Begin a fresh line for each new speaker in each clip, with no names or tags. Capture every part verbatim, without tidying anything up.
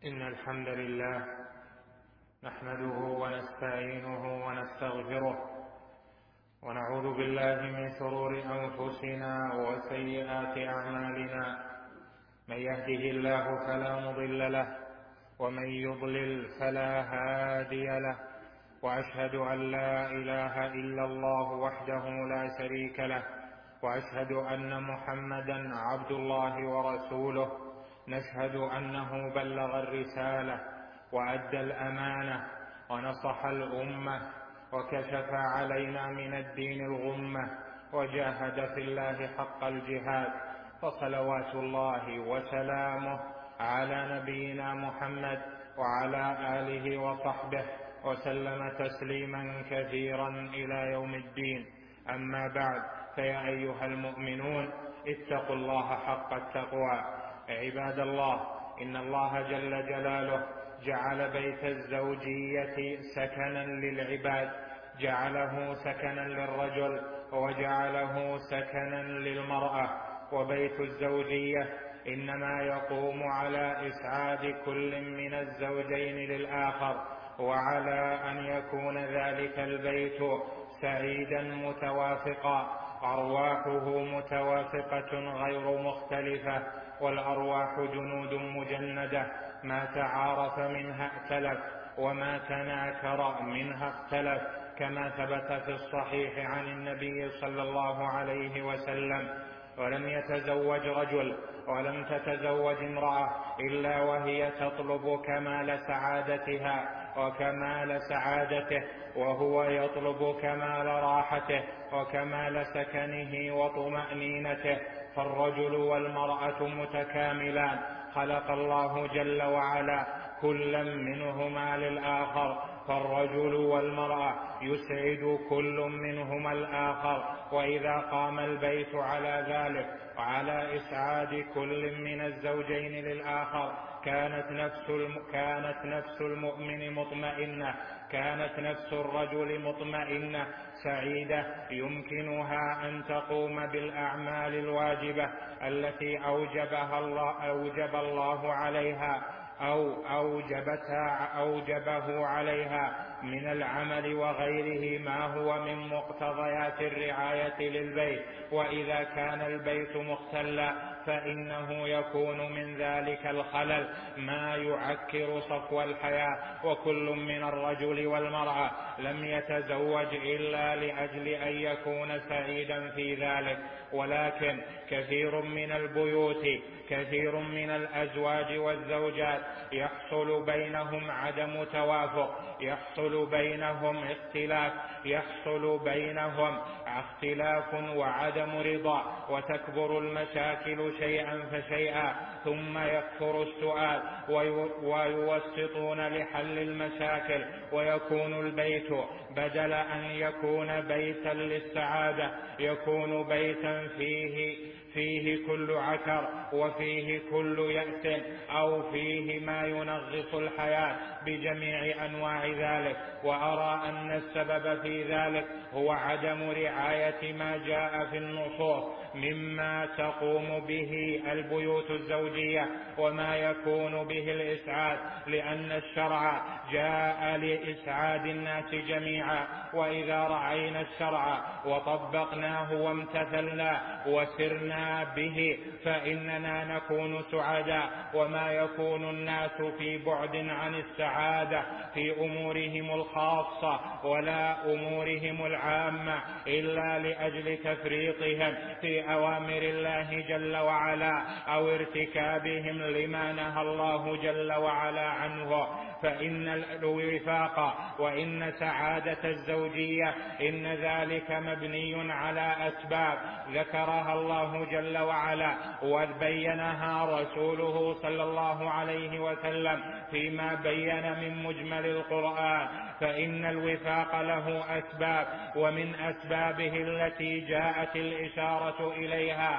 إن الحمد لله نحمده ونستعينه ونستغفره ونعوذ بالله من شرور أنفسنا وسيئات أعمالنا. من يهده الله فلا مضل له ومن يضلل فلا هادي له، وأشهد أن لا إله إلا الله وحده لا شريك له، وأشهد أن محمدا عبد الله ورسوله. نشهد أنه بلغ الرسالة وأدى الأمانة ونصح الأمة وكشف علينا من الدين الغمة، وجاهد في الله حق الجهاد، فصلوات الله وسلامه على نبينا محمد وعلى آله وصحبه وسلم تسليما كثيرا إلى يوم الدين. أما بعد، فيا أيها المؤمنون اتقوا الله حق التقوى. عباد الله، إن الله جل جلاله جعل بيت الزوجية سكنا للعباد، جعله سكنا للرجل وجعله سكنا للمرأة. وبيت الزوجية إنما يقوم على إسعاد كل من الزوجين للآخر، وعلى أن يكون ذلك البيت سعيدا متوافقا، أرواحه متوافقة غير مختلفة، والأرواح جنود مجندة، ما تعارف منها ائتلف وما تناكر منها اختلف، كما ثبت في الصحيح عن النبي صلى الله عليه وسلم: ولم يتزوج رجل ولم تتزوج امرأة إلا وهي تطلب كمال سعادتها وكمال سعادته، وهو يطلب كمال راحته وكمال سكنه وطمأنينته. فالرجل والمرأة متكاملان، خلق الله جل وعلا كلا منهما للآخر، فالرجل والمرأة يسعد كل منهما الآخر. وإذا قام البيت على ذلك وعلى إسعاد كل من الزوجين للآخر، كانت نفس الم... كانت نفس المؤمن مطمئنة، كانت نفس الرجل مطمئنة سعيدة، يمكنها أن تقوم بالأعمال الواجبة التي أوجبها الله أوجب الله عليها أو أوجبتها أوجبه عليها من العمل وغيره، ما هو من مقتضيات الرعاية للبيت. وإذا كان البيت مختلا فإنه يكون من ذلك الخلل ما يعكر صفو الحياة. وكل من الرجل والمرأة لم يتزوج إلا لأجل أن يكون سعيدا في ذلك، ولكن كثير من البيوت كثير من الأزواج والزوجات يحصل بينهم عدم توافق، يحصل بينهم اختلاف، يحصل بينهم اختلاف وعدم رضا، وتكبر المشاكل شيئا فشيئا، ثم يكثر السؤال ويوسطون لحل المشاكل، ويكون البيت بدل أن يكون بيتا للسعادة يكون بيتا فيه فيه كل عكر وفيه كل يأس، أو فيه ما ينغص الحياة بجميع أنواع ذلك. وأرى أن السبب في ذلك هو عدم رعاية ما جاء في النصوص مما تقوم به البيوت الزوجية وما يكون به الإسعاد، لأن الشرع جاء لإسعاد الناس جميعا. وإذا رعينا الشرع وطبقناه وامتثلنا وسرنا به فإننا نكون سعداء. وما يكون الناس في بعد عن السعادة في أمورهم الخاصة ولا أمورهم العامة إلا لأجل تفريطهم في أوامر الله جل وعلا أو ارتكابهم لما نهى الله جل وعلا عنه. فإن الوفاق وإن سعادة الزوجية إن ذلك مبني على أسباب ذكرها الله جل وعلا وبينها رسوله صلى الله عليه وسلم فيما بين من مجمل القرآن. فإن الوفاق له أسباب، ومن أسبابه التي جاءت الإشارة إليها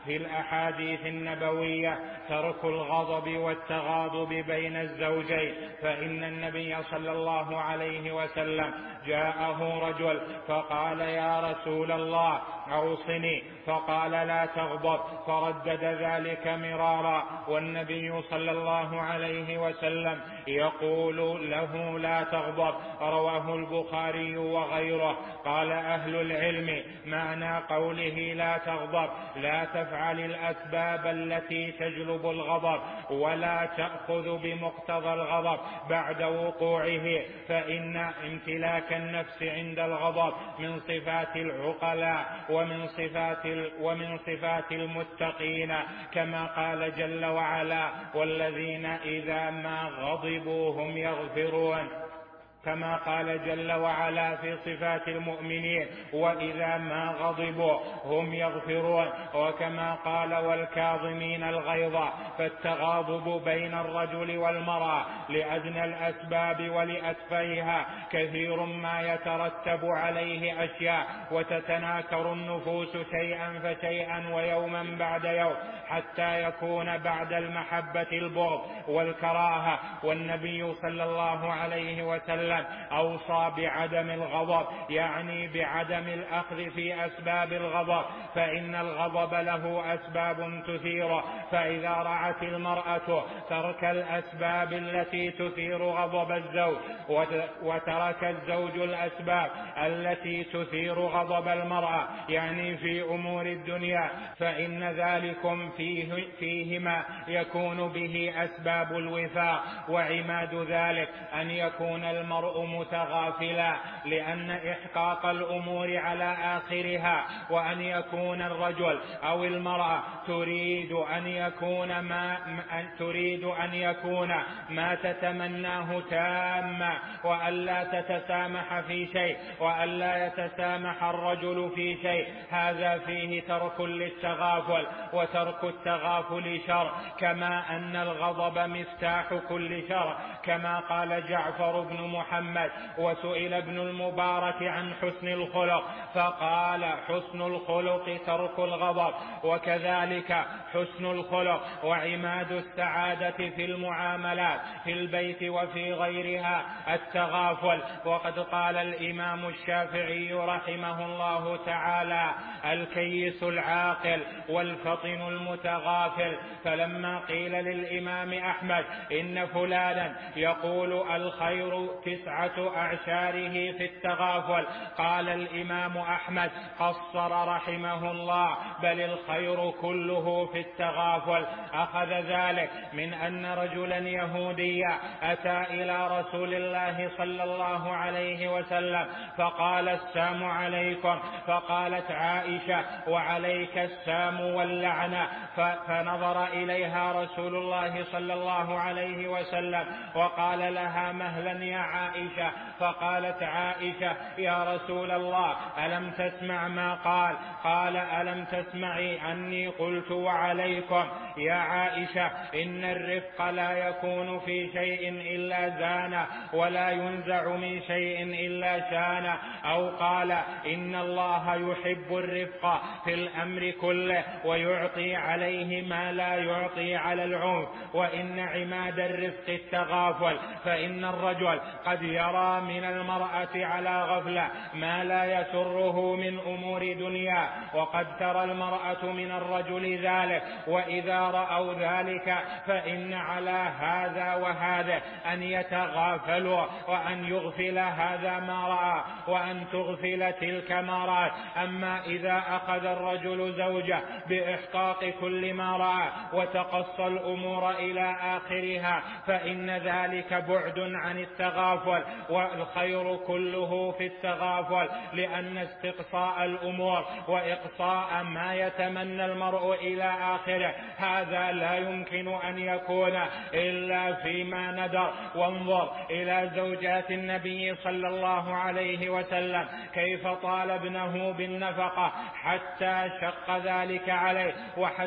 في الأحاديث النبوية ترك الغضب والتغاضب بين الزوجين، فإن النبي صلى الله عليه وسلم جاءه رجل فقال يا رسول الله أوصني، فقال لا تغضب، فردد ذلك مرارا، والنبي صلى الله عليه وسلم يقول له لا تغضب. رواه البخاري وغيره. قال أهل العلم معنى قوله لا تغضب لا تفعل الأسباب التي تجلب الغضب ولا تأخذ بمقتضى الغضب بعد وقوعه، فإن امتلاك النفس عند الغضب من صفات العقلاء ومن صفات ومن صفات المتقين، كما قال جل وعلا والذين إذا ما غضبوا هم يغفرون، كما قال جل وعلا في صفات المؤمنين وإذا ما غضبوا هم يغفرون، وكما قال والكاظمين الغيظ. فالتغاضب بين الرجل والمرأة لأدنى الأسباب ولأتفهها كثير ما يترتب عليه أشياء، وتتناكر النفوس شيئا فشيئا ويوما بعد يوم حتى يكون بعد المحبة البغض والكراهة. والنبي صلى الله عليه وسلم أوصى بعدم الغضب، يعني بعدم الأخذ في أسباب الغضب، فإن الغضب له أسباب تثيره، فإذا رعت المرأة ترك الأسباب التي تثير غضب الزوج وترك الزوج الأسباب التي تثير غضب المرأة، يعني في أمور الدنيا، فإن ذلكم فيه فيهما يكون به أسباب الوفاء. وعماد ذلك أن يكون المرء متغافلا، لأن إحقاق الأمور على آخرها، وأن يكون الرجل أو المرأة تريد أن يكون ما تريد أن يكون ما تتمناه تاما، وألا تتسامح في شيء، وألا يتسامح الرجل في شيء، هذا فيه ترك للتغافل، وترك التغافل شر، كما أن الغضب مفتاح كل شر، كما قال جعفر بن محمد وسئل ابن المبارك عن حسن الخلق فقال حسن الخلق ترك الغضب، وكذلك حسن الخلق وعماد السعادة في المعاملات في البيت وفي غيرها التغافل. وقد قال الإمام الشافعي رحمه الله تعالى الكيس العاقل والفطن المتغافل. فلما قيل للإمام أحمد إن فلانا يقول الخير تسعة أعشاره في التغافل، قال الإمام أحمد قصر رحمه الله بل الخير كله في التغافل. أخذ ذلك من أن رجلا يهوديا أتى إلى رسول الله صلى الله عليه وسلم فقال السلام عليكم، فقالت عائشة وعليك السام واللعنة، فنظر إليها رسول الله صلى الله عليه وسلم وقال لها مهلا يا عائشة، فقالت عائشة يا رسول الله ألم تسمع ما قال؟ قال ألم تسمعي أني قلت وعليكم؟ يا عائشة إن الرفق لا يكون في شيء إلا زانه، ولا ينزع من شيء إلا شانه، أو قال إن الله يحب الرفق في الأمر كله ويعطي عليه ما لا يعطي على العنف، وإن عماد الرفق التغافل، فإن الرجل قد يرى من المرأة على غفلة ما لا يسره من أمور دنيا، وقد ترى المرأة من الرجل ذلك، وإذا رأوا ذلك فإن على هذا وهذا أن يتغافلوا، وأن يغفل هذا ما رأى وأن تغفل تلك ما رأت. أما إذا أخذ الرجل زوجه بإحقاق كل ما رأى وتقصى الأمور إلى آخرها فإن ذلك بعد عن التغافل، والخير كله في التغافل، لأن استقصاء الأمور وإقصاء ما يتمنى المرء إلى آخره هذا لا يمكن أن يكون إلا فيما ندر. وانظر إلى زوجات النبي صلى الله عليه وسلم كيف طالبنه بالنفقة حتى شق ذلك عليه، وحتى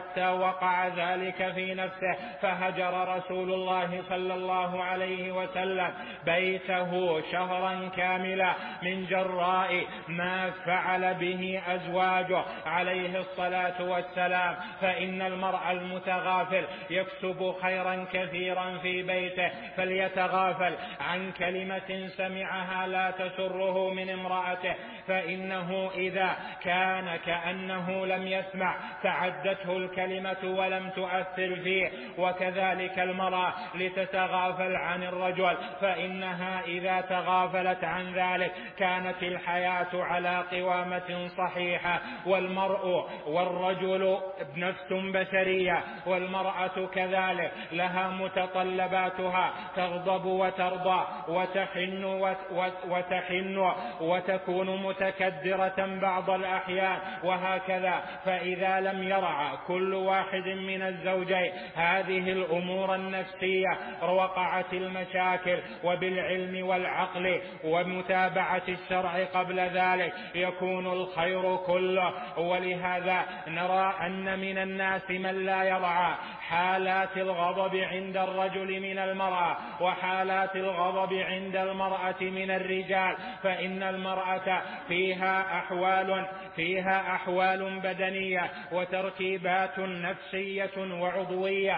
حتى وقع ذلك في نفسه، فهجر رسول الله صلى الله عليه وسلم بيته شهرا كاملا من جراء ما فعل به أزواجه عليه الصلاة والسلام. فإن المرء المتغافل يكسب خيرا كثيرا في بيته، فليتغافل عن كلمة سمعها لا تسره من امرأته، فإنه إذا كان كأنه لم يسمع تعدته الكلمة ولم تؤثر فيه. وكذلك المرأة لتتغافل عن الرجل، فإنها إذا تغافلت عن ذلك كانت الحياة على قوامة صحيحة. والمرء والرجل نفس بشرية، والمرأة كذلك لها متطلباتها، تغضب وترضى وتحن وتحن وتكون متكدرة بعض الأحيان وهكذا. فإذا لم يرعى كل واحد من الزوجين هذه الأمور النفسية وقعت المشاكل. وبالعلم والعقل ومتابعة الشرع قبل ذلك يكون الخير كله. ولهذا نرى أن من الناس من لا يرعى حالات الغضب عند الرجل من المرأة وحالات الغضب عند المرأة من الرجال، فإن المرأة فيها أحوال فيها أحوال بدنية وتركيبات نفسية وعضوية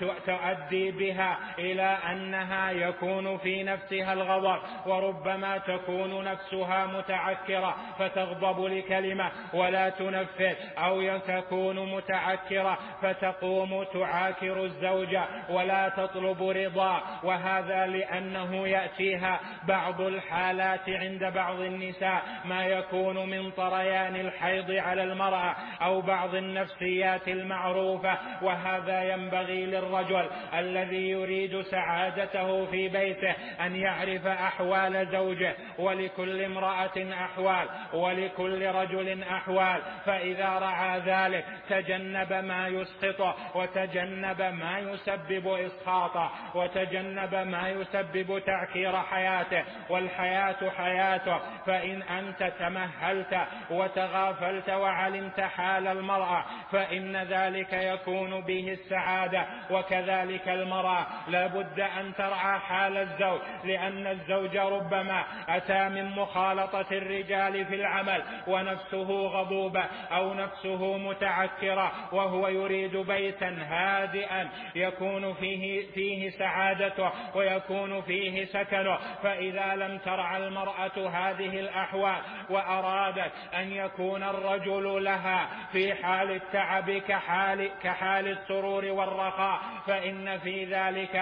تؤدي بها إلى أنها يكون في نفسها الغضب، وربما تكون نفسها متعكرة فتغضب لكلمة ولا تنفذ، أو تكون متعكرة فتقوم تعاكر الزوجة ولا تطلب رضا. وهذا لأنه يأتيها بعض الحالات عند بعض النساء ما يكون من طريان الحيض على المرأة أو بعض النفسيات المعروفة. وهذا ينبغي للرجل الذي يريد سعادته في بيته أن يعرف أحوال زوجه، ولكل امرأة أحوال ولكل رجل أحوال، فإذا رعى ذلك تجنب ما يسخطه وتجنب ما يسبب إسخاطه وتجنب ما يسبب تعكير حياته، والحياة حياته. فإن أنت تمهلت وتغافلت وعلمت حال المرأة فإن ذلك يكون به السعادة. وكذلك المرأة لا بد أن ترعى حال الزوج، لأن الزوج ربما أتى من مخالطة الرجال في العمل ونفسه غضوبة أو نفسه متعكرة، وهو يريد بيتا هادئا يكون فيه, فيه سعادته ويكون فيه سكنه. فإذا لم ترعى المرأة هذه الأحوال وأرادت أن يكون الرجل لها في حال التعب كحال, كحال السرور والرخاء فإن في ذلك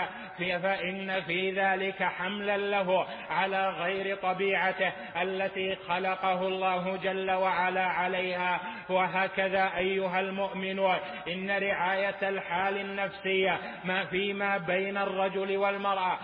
فإن في ذلك حملا له على غير طبيعته التي خلقه الله جل وعلا عليها. وهكذا أيها المؤمنون إن رعاية الحال النفسية ما فيما بين الرجل والمرأة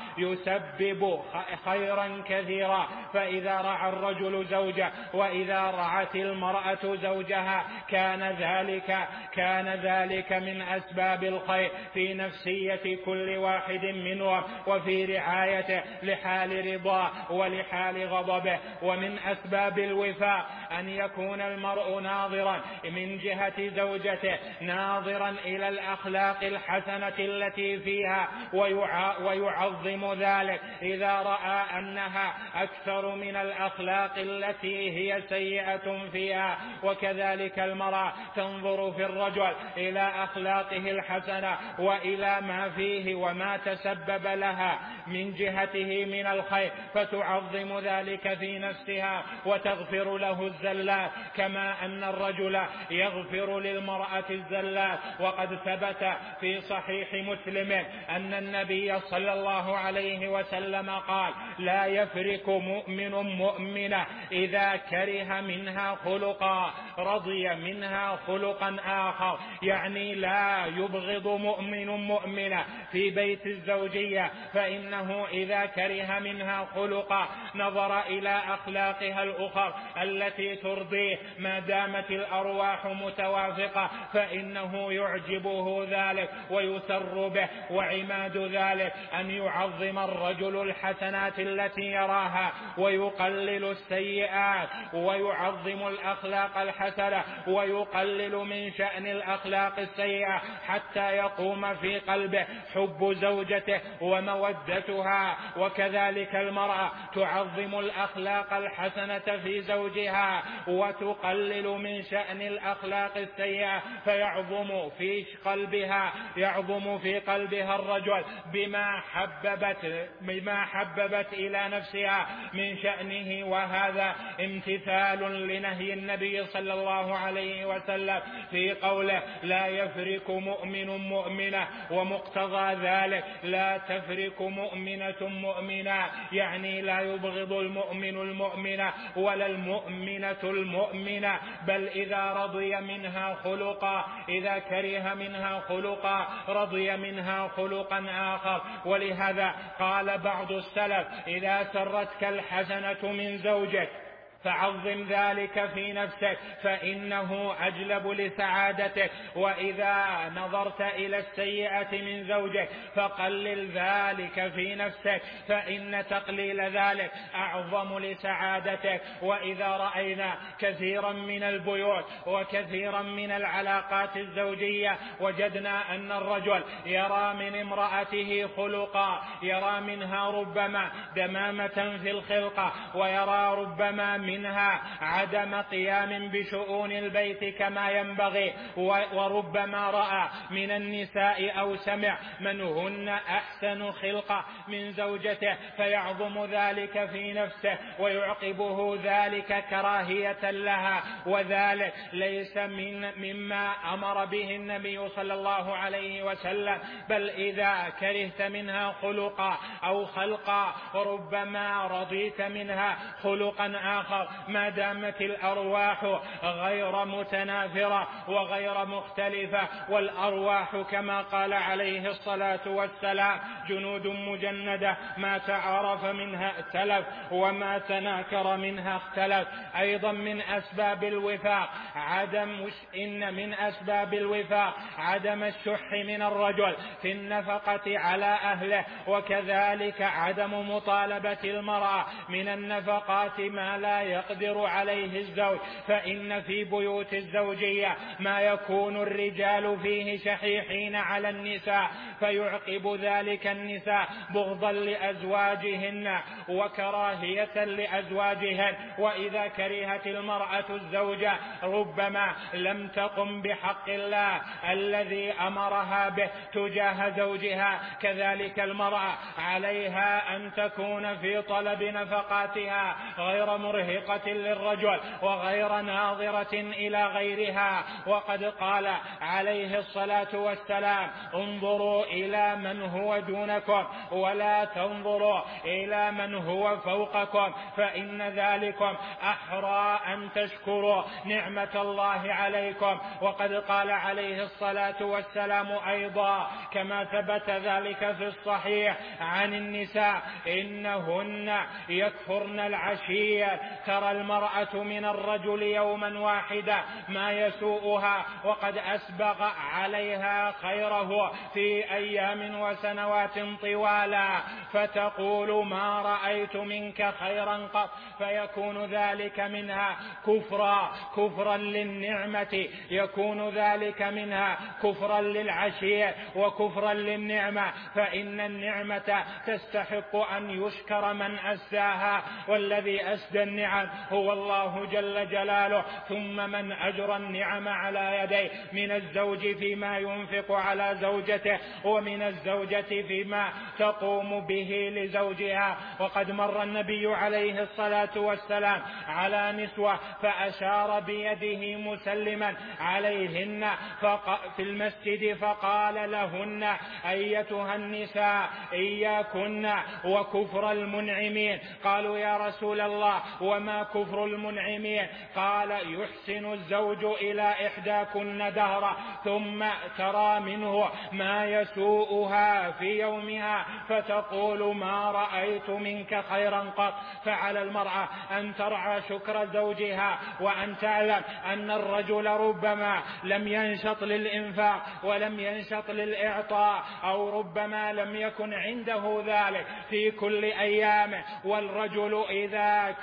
يسبب خيرا كثيرا. فإذا رعى الرجل زوجه وإذا رعت المرأة زوجها كان ذلك كان ذلك من أسباب الخير في نفسية كل واحد منهم وفي رعايته لحال رضاه ولحال غضبه. ومن أسباب الوفاء أن يكون المرء ناظرا من جهة زوجته ناظرا إلى الأخلاق الحسنة التي فيها ويعظم ذلك إذا رأى أنها أكثر من الأخلاق التي هي سيئة فيها. وكذلك المرأة تنظر في الرجل إلى أخلاقه الحسنة وإلى ما فيه وما تسبب لها من جهته من الخير فتعظم ذلك في نفسها وتغفر له الزلات كما أن الرجل يغفر للمرأة الزلات. وقد ثبت في صحيح مسلم أن النبي صلى الله عليه وسلم قال: لا يفرق مؤمن مؤمنة إذا كره منها خلقا رضي منها خلقا آخر، يعني لا يبغض مؤمن مؤمنة في بيت الزوجية، فإنه إذا كره منها خلقا نظر إلى أخلاقها الأخر التي ترضيه ما دامت الأرواح متوافقة فإنه يعجبه ذلك ويسر به. وعماد ذلك أن يعظم الرجل الحسنات التي يراها ويقلل السيئات السيئات ويعظم الأخلاق الحسنة ويقلل من شأن الأخلاق السيئة حتى يقوم في قلبه حب زوجته ومودتها. وكذلك المرأة تعظم الأخلاق الحسنة في زوجها وتقلل من شأن الأخلاق السيئة، فيعظم في قلبها يعظم في قلبها الرجل بما حببت بما حببت إلى نفسها من شأنه. وهذا امتثال لنهي النبي صلى الله عليه وسلم في قوله لا يفرق مؤمن مؤمنة، ومقتضى ذلك لا تفرق مؤمنة مؤمنة، يعني لا يبغض المؤمن المؤمنة ولا المؤمنة المؤمنة، بل إذا رضي منها خلقا إذا كره منها خلقا رضي منها خلقا آخر. ولهذا قال بعض السلف إذا سرتك الحسنة من زوجك فعظم ذلك في نفسك فإنه أجلب لسعادتك، وإذا نظرت إلى السيئة من زوجك فقلل ذلك في نفسك فإن تقليل ذلك أعظم لسعادتك. وإذا رأينا كثيرا من البيوت وكثيرا من العلاقات الزوجية وجدنا أن الرجل يرى من امرأته خلقا، يرى منها ربما دمامة في الخلقة، ويرى ربما منها عدم قيام بشؤون البيت كما ينبغي، وربما رأى من النساء أو سمع من هن أحسن خلقة من زوجته فيعظم ذلك في نفسه ويعقبه ذلك كراهية لها. وذلك ليس من مما أمر به النبي صلى الله عليه وسلم، بل إذا كرهت منها خلقا أو خلقا ربما رضيت منها خلقا آخر ما دامت الأرواح غير متنافرة وغير مختلفة. والأرواح كما قال عليه الصلاة والسلام جنود مجندة ما تعارف منها ائتلف وما تناكر منها اختلف. أيضا من أسباب الوفاق عدم إن من أسباب الوفاق عدم الشح من الرجل في النفقة على أهله، وكذلك عدم مطالبة المرأة من النفقات ما لا يقدر عليه الزوج، فإن في بيوت الزوجية ما يكون الرجال فيه شحيحين على النساء فيعقب ذلك النساء بغضا لأزواجهن وكراهية لأزواجهن. وإذا كرهت المرأة الزوجة ربما لم تقم بحق الله الذي أمرها به تجاه زوجها. كذلك المرأة عليها أن تكون في طلب نفقاتها غير مرهقة للرجل وغير ناظرة إلى غيرها. وقد قال عليه الصلاة والسلام انظروا إلى من هو دونكم ولا تنظروا إلى من هو فوقكم، فإن ذلكم أحرى أن تشكروا نعمة الله عليكم. وقد قال عليه الصلاة والسلام أيضا كما ثبت ذلك في الصحيح عن النساء إنهن يكفرن العشية. ترى المرأة من الرجل يوما واحدا ما يسوءها وقد أسبغ عليها خيره في أيام وسنوات طوالا فتقول ما رأيت منك خيرا قط، فيكون ذلك منها كفرا كفرا للنعمة، يكون ذلك منها كفرا للعشية وكفرا للنعمة، فإن النعمة تستحق أن يشكر من أسداها، والذي أسدى النعم هو الله جل جلاله. ثم من أجرى النعم على يديه من الزوج فيما ينفق على زوجته ومن الزوجة فيما تقوم به لزوجها. وقد مر النبي عليه الصلاة والسلام على نسوة فأشار بيده مسلما عليهن في المسجد فقال لهن أيتها النساء إياكن وكفر المنعمين. قالوا يا رسول الله وما كفر المنعمين؟ قال يحسن الزوج إلى إحداكن دهرا ثم ترى منه ما يسوءها في يومها فتقول ما رأيت منك خيرا قط. فعلى المرأة أن ترعى شكر زوجها وأن تعلم أن الرجل ربما لم ينشط للإنفاق ولم ينشط للإعطاء أو ربما لم يكن عنده ذلك في كل أيامه، والرجل إذا كان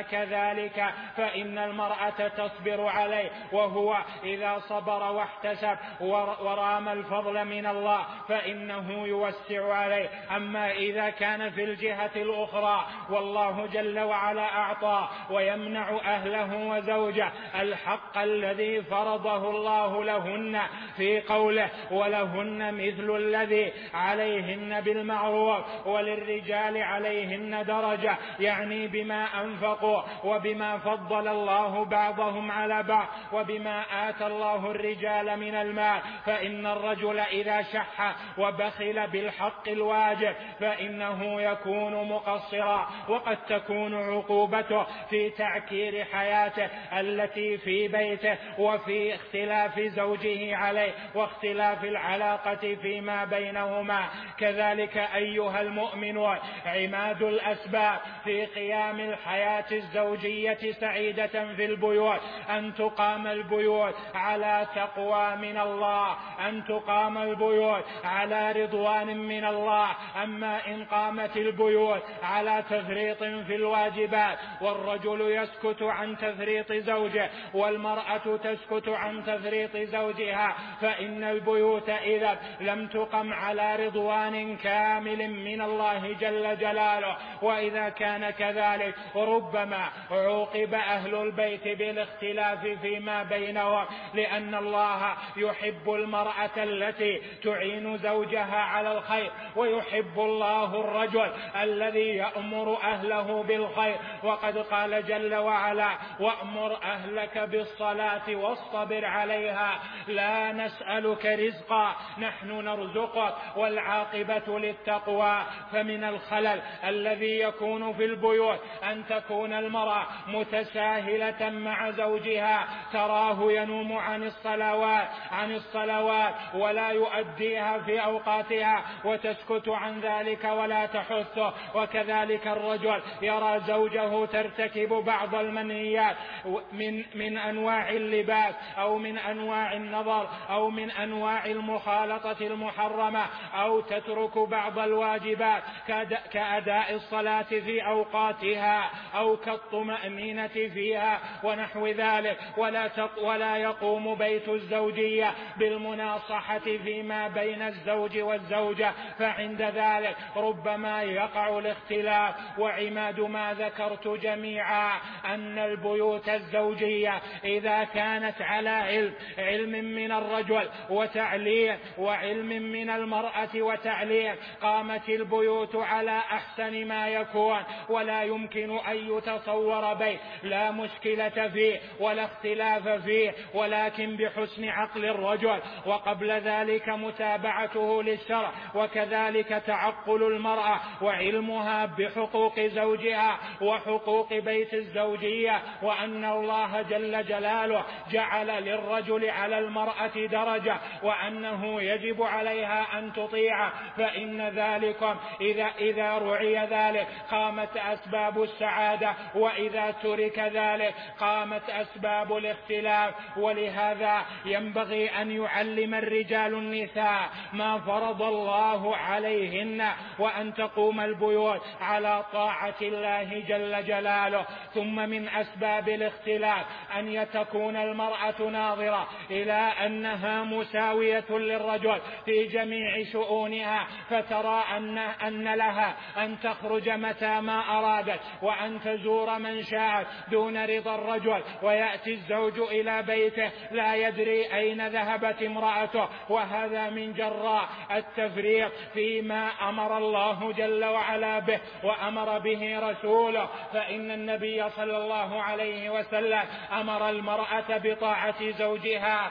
كذلك فإن المرأة تصبر عليه، وهو إذا صبر واحتسب ورام الفضل من الله فإنه يوسع عليه. أما إذا كان في الجهة الأخرى والله جل وعلا أعطى ويمنع أهله وزوجه الحق الذي فرضه الله لهن في قوله ولهن مثل الذي عليهن بالمعروف وللرجال عليهن درجة، يعني بما أنفقوا وبما فضل الله بعضهم على بعض وبما آتى الله الرجال من المال. فإن الرجل إذا شح وبخل بالحق الواجب فإنه يكون مقصرا، وقد تكون عقوبته في تعكير حياته التي في بيته وفي اختلاف زوجه عليه واختلاف العلاقة فيما بينهما. كذلك أيها المؤمنون عماد الأسباب في قيام الحياة الزوجية سعيدة في البيوت أن تقام البيوت على تقوى من الله، أن تقام البيوت على رضوان من الله. أما إن قامت البيوت على تفريط في الواجبات والرجل يسكت عن تفريط زوجه والمرأة تسكت عن تفريط زوجها فإن البيوت إذا لم تقم على رضوان كامل من الله جل جلاله. وإذا كان كذلك ربما عوقب أهل البيت بالاختلاف فيما بينهم، لأن الله يحب المرأة التي تعين زوجها على الخير، ويحب الله الرجل الذي يأمر أهله بالخير. وقد قال جل وعلا وأمر أهلك بالصلاة واصطبر عليها لا نسألك رزقا نحن نرزقك والعاقبة للتقوى. فمن الخلل الذي يكون في البيوت أن تكون المرأة متساهلة مع زوجها، تراه ينوم عن الصلوات عن الصلوات ولا يؤديها في أوقاتها وتسكت عن ذلك ولا تحثه. وكذلك الرجل يرى زوجه ترتكب بعض المنهيات من من أنواع اللباس أو من أنواع النظر أو من أنواع المخالطة المحرمة، أو تترك بعض الواجبات كأداء الصلاة في أوقاتها أو كالطمأنينة فيها ونحو ذلك، ولا ولا يقوم بيت الزوجية بالمناصحة فيما بين الزوج والزوجة، فعند ذلك ربما يقع الاختلاف. وعماد ما ذكرت جميعا أن البيوت الزوجية إذا كانت على علم علم من الرجل وتعليم وعلم من المرأة وتعليم قامت البيوت على أحسن ما يكون، ولا يمكن أن يتصور بيت لا مشكلة فيه ولا اختلاف فيه، ولكن بحسن عقل الرجل وقبل ذلك متابعته للشرع، وكذلك تعقل المرأة وعلمها بحقوق زوجها وحقوق بيت الزوجية، وأن الله جل جلاله جعل للرجل على المرأة درجة وأنه يجب عليها أن تطيع. فإن ذلكم إذا, إذا رعي ذلك قامت أسباب السعادة، وإذا ترك ذلك قامت أسباب الاختلاف. ولهذا ينبغي أن يعلم الرجال النساء ما فرض الله عليهن، وأن تقوم البيوت على طاعة الله جل جلاله. ثم من أسباب الاختلاف أن يتكون المرأة ناظرة إلى أنها مساوية للرجل في جميع شؤونها، فترى أن, أن لها أن تخرج متى ما أرادت وأن تزور من شاءت دون رضا الرجل، ويأتي الزوج إلى بيته لا يدري أين ذهبت امرأته، وهذا من جراء التفريط فيما أمر الله جل وعلا به وأمر به رسوله. فإن النبي صلى الله عليه وسلم أمر المرأة بطاعة زوجها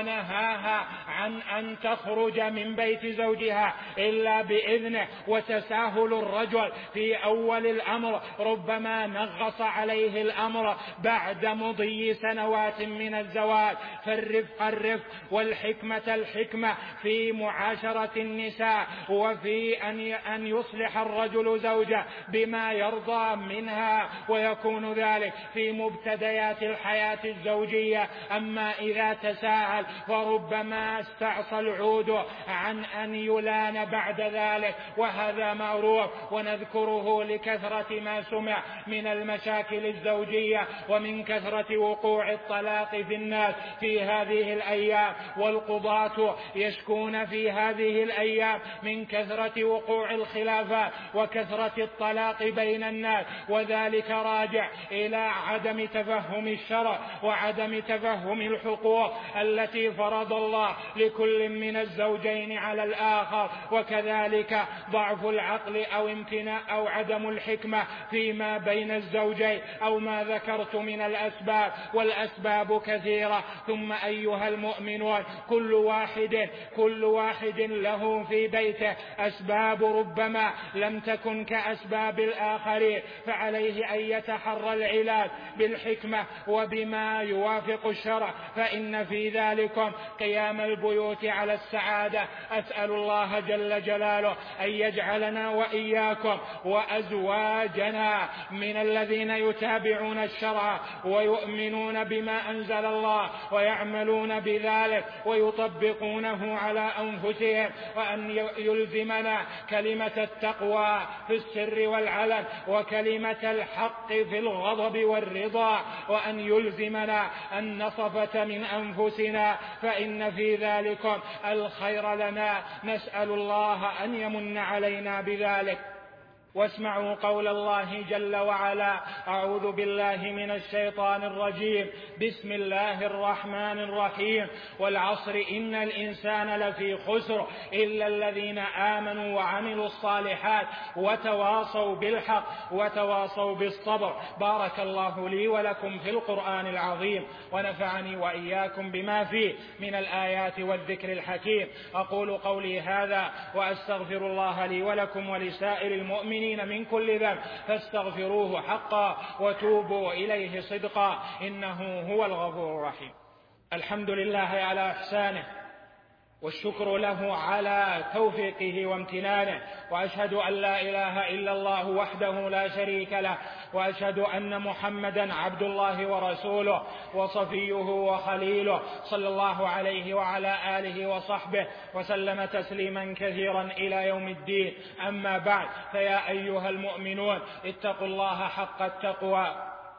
ونهاها عن أن تخرج من بيت زوجها إلا بإذنه. وتساهل الرجل في أول الأمر ربما نغص عليه الأمر بعد مضي سنوات من الزواج. فالرفق الرفق والحكمة الحكمة في معاشرة النساء، وفي أن يصلح الرجل زوجه بما يرضى منها، ويكون ذلك في مبتديات الحياة الزوجية. أما إذا تساهل فربما استعصى العود عن أن يلان بعد ذلك، وهذا معروف ونذكره لكثرة ما سمع من المشاكل الزوجية ومن كثرة وقوع الطلاق في الناس في هذه الأيام، والقضاة يشكون في هذه الأيام من كثرة وقوع الخلافات وكثرة الطلاق بين الناس، وذلك راجع إلى عدم تفهم الشرع وعدم تفهم الحقوق التي فرض الله لكل من الزوجين على الآخر، وكذلك ضعف العقل أو امتناع أو عدم الحكمة فيما بين الزوجين أو ما ذكرت من الأسباب، والأسباب كثيرة. ثم أيها المؤمنون، كل واحد كل واحد له في بيته أسباب ربما لم تكن كأسباب الآخرين، فعليه أن يتحرى العلاج بالحكمة وبما يوافق الشرع، فإن في ذلكم قيام البيوت على السعادة. أسأل الله جل جلاله أن يجعلنا وإياكم وأزواجنا من الذين يتابعون الشرع ويؤمنون بما أنزل الله ويعملون بذلك ويطبقونه على أنفسهم، وأن يلزمنا كلمة التقوى في السر والعلن وكلمة الحق في الغضب والرضا، وأن يلزمنا النصفة من أنفسنا، فإن في ذلكم الخير لنا. نسأل الله أن يمن علينا بذلك. واسمعوا قول الله جل وعلا: أعوذ بالله من الشيطان الرجيم، بسم الله الرحمن الرحيم، والعصر إن الإنسان لفي خسر إلا الذين آمنوا وعملوا الصالحات وتواصوا بالحق وتواصوا بالصبر. بارك الله لي ولكم في القرآن العظيم، ونفعني وإياكم بما فيه من الآيات والذكر الحكيم. أقول قولي هذا وأستغفر الله لي ولكم ولسائر المؤمنين من كل ذنب، فاستغفروه حقا وتوبوا إليه صدقا، إنه هو الغفور الرحيم. الحمد لله على إحسانه، والشكر له على توفيقه وامتنانه، وأشهد أن لا إله إلا الله وحده لا شريك له، وأشهد أن محمدا عبد الله ورسوله وصفيه وخليله، صلى الله عليه وعلى آله وصحبه وسلم تسليما كثيرا إلى يوم الدين. أما بعد، فيا أيها المؤمنون، اتقوا الله حق التقوى،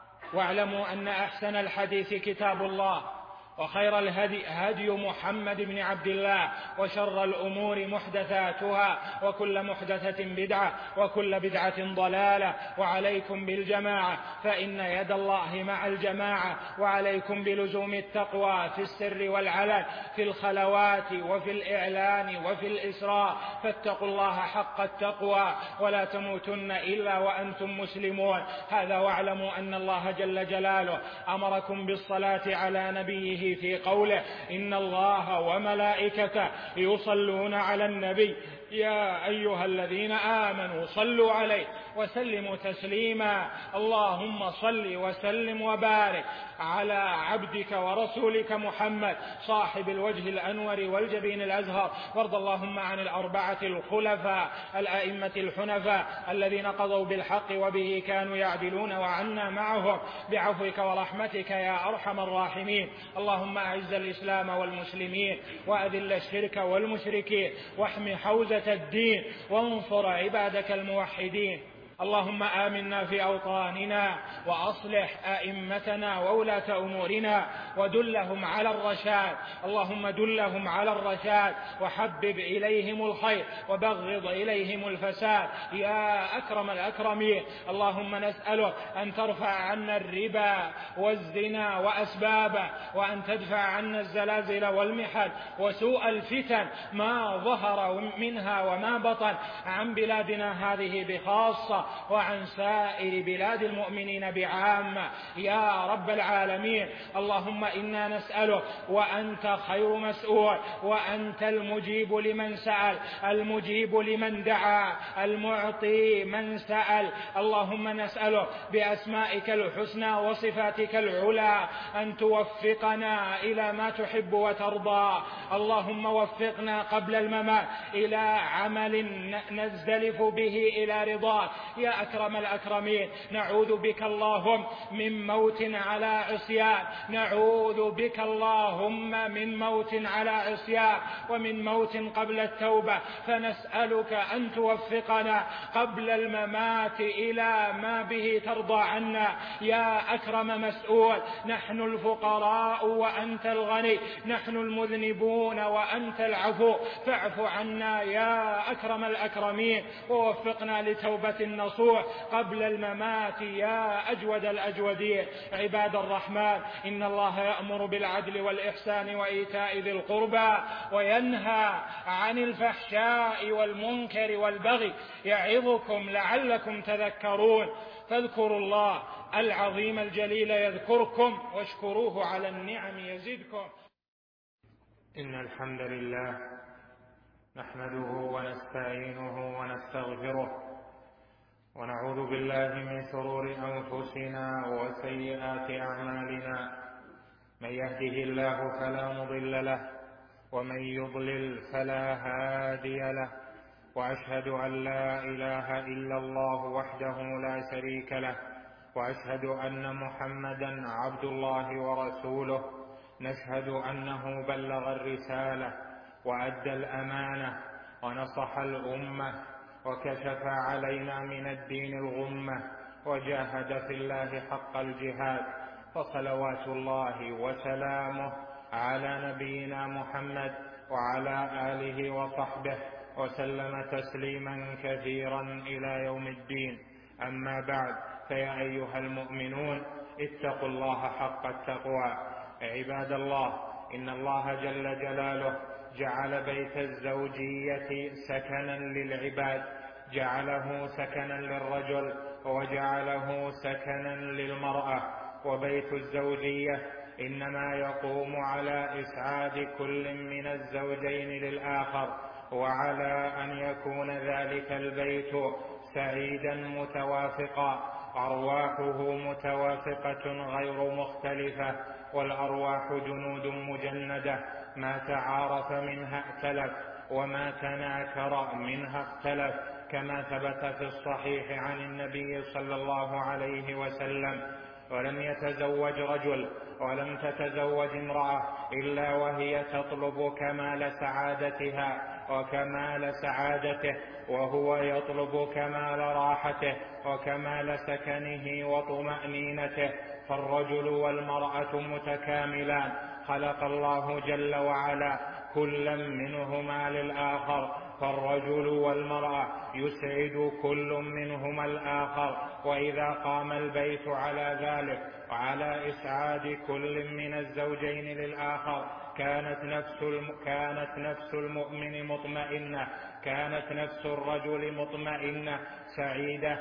واعلموا أن أحسن الحديث كتاب الله، وخير الهدي هدي محمد بن عبد الله، وشر الأمور محدثاتها، وكل محدثة بدعة، وكل بدعة ضلالة. وعليكم بالجماعة، فإن يد الله مع الجماعة، وعليكم بلزوم التقوى في السر والعلن، في الخلوات وفي الإعلان وفي الإسراء، فاتقوا الله حق التقوى ولا تموتن إلا وأنتم مسلمون. هذا واعلموا أن الله جل جلاله أمركم بالصلاة على نبيه في قوله: إن الله وملائكته يصلون على النبي يا أيها الذين آمنوا صلوا عليه وسلموا تسليما. اللهم صل وسلم وبارك على عبدك ورسولك محمد صاحب الوجه الأنور والجبين الأزهر، وارض اللهم عن الأربعة الخلفاء الأئمة الحنفاء الذين قضوا بالحق وبه كانوا يعدلون، وعنا معهم بعفوك ورحمتك يا أرحم الراحمين. اللهم أعز الإسلام والمسلمين، وأذل الشرك والمشركين، واحم حوزة الدين، وانصر عبادك الموحدين. اللهم آمنا في أوطاننا، وأصلح أئمتنا وولاة أمورنا، ودلهم على الرشاد. اللهم دلهم على الرشاد، وحبب إليهم الخير، وبغض إليهم الفساد يا أكرم الأكرمين. اللهم نسألك أن ترفع عنا الربا والزنا وأسبابه، وأن تدفع عنا الزلازل والمحن وسوء الفتن ما ظهر منها وما بطن عن بلادنا هذه بخاصة، وعن سائر بلاد المؤمنين بعامة يا رب العالمين. اللهم إنا نسألك وأنت خير مسؤول، وأنت المجيب لمن سأل، المجيب لمن دعا، المعطي من سأل. اللهم نسألك بأسمائك الحسنى وصفاتك العلى أن توفقنا إلى ما تحب وترضى. اللهم وفقنا قبل الممات إلى عمل نزدلف به إلى رضاك يا أكرم الأكرمين. نعوذ بك اللهم من موت على عصيان، نعوذ بك اللهم من موت على عصيان ومن موت قبل التوبة، فنسألك أن توفقنا قبل الممات إلى ما به ترضى عنا يا أكرم مسؤول. نحن الفقراء وأنت الغني، نحن المذنبون وأنت العفو، فاعف عنا يا أكرم الأكرمين، ووفقنا لتوبة النصوح قبل الممات يا أجود الأجودين. عباد الرحمن، إن الله يأمر بالعدل والإحسان وإيتاء ذي القربى وينهى عن الفحشاء والمنكر والبغي، يعظكم لعلكم تذكرون. فاذكروا الله العظيم الجليل يذكركم، واشكروه على النعم يزدكم. إن الحمد لله نحمده ونستعينه ونستغفره، ونعوذ بالله من شرور أنفسنا وسيئات أعمالنا. من يهده الله فلا مضل له، ومن يضلل فلا هادي له، وأشهد أن لا إله إلا الله وحده لا شريك له، وأشهد أن محمدا عبد الله ورسوله. نشهد أنه بلغ الرسالة وأدى الأمانة ونصح الأمة وكشف علينا من الدين الغمة، وجاهد في الله حق الجهاد، فصلوات الله وسلامه على نبينا محمد وعلى آله وصحبه وسلم تسليما كثيرا إلى يوم الدين. أما بعد، فيا أيها المؤمنون اتقوا الله حق التقوى. عباد الله، إن الله جل جلاله جعل بيت الزوجية سكنا للعباد، جعله سكنا للرجل وجعله سكنا للمرأة. وبيت الزوجية إنما يقوم على إسعاد كل من الزوجين للآخر، وعلى أن يكون ذلك البيت سعيدا متوافقا، أرواحه متوافقة غير مختلفة، والأرواح جنود مجندة، ما تعارف منها ائتلف وما تناكر منها اختلف، كما ثبت في الصحيح عن النبي صلى الله عليه وسلم: ولم يتزوج رجل ولم تتزوج امرأة إلا وهي تطلب كمال سعادتها وكمال سعادته، وهو يطلب كمال راحته وكمال سكنه وطمأنينته. فالرجل والمرأة متكاملان، خلق الله جل وعلا كلا منهما للآخر، فالرجل والمرأة يسعد كل منهما الآخر. وإذا قام البيت على ذلك وعلى إسعاد كل من الزوجين للآخر، كانت نفس الم... كانت نفس المؤمن مطمئنة، كانت نفس الرجل مطمئنة سعيدة،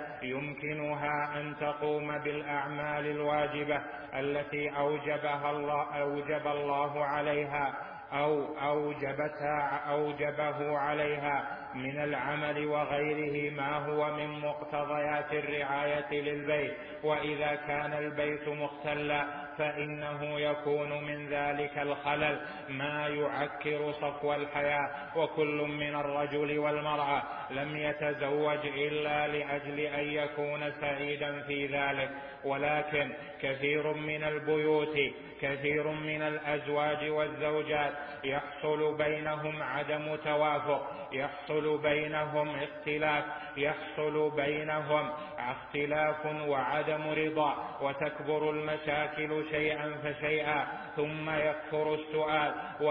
يمكنها أن تقوم بالأعمال الواجبة التي أوجبها الله أوجب الله عليها أو أوجبتها أوجبه عليها من العمل وغيره، ما هو من مقتضيات الرعاية للبيت. وإذا كان البيت مختلا فإنه يكون من ذلك الخلل ما يعكر صفو الحياة. وكل من الرجل والمرأة لم يتزوج إلا لأجل أن يكون سعيدا في ذلك، ولكن كثير من البيوت، كثير من الأزواج والزوجات يحصل بينهم عدم توافق، يحصل بينهم اختلاف، يحصل بينهم اختلاف وعدم رضا، وتكبر المشاكل شيئا فشيئا، ثم يكثر السؤال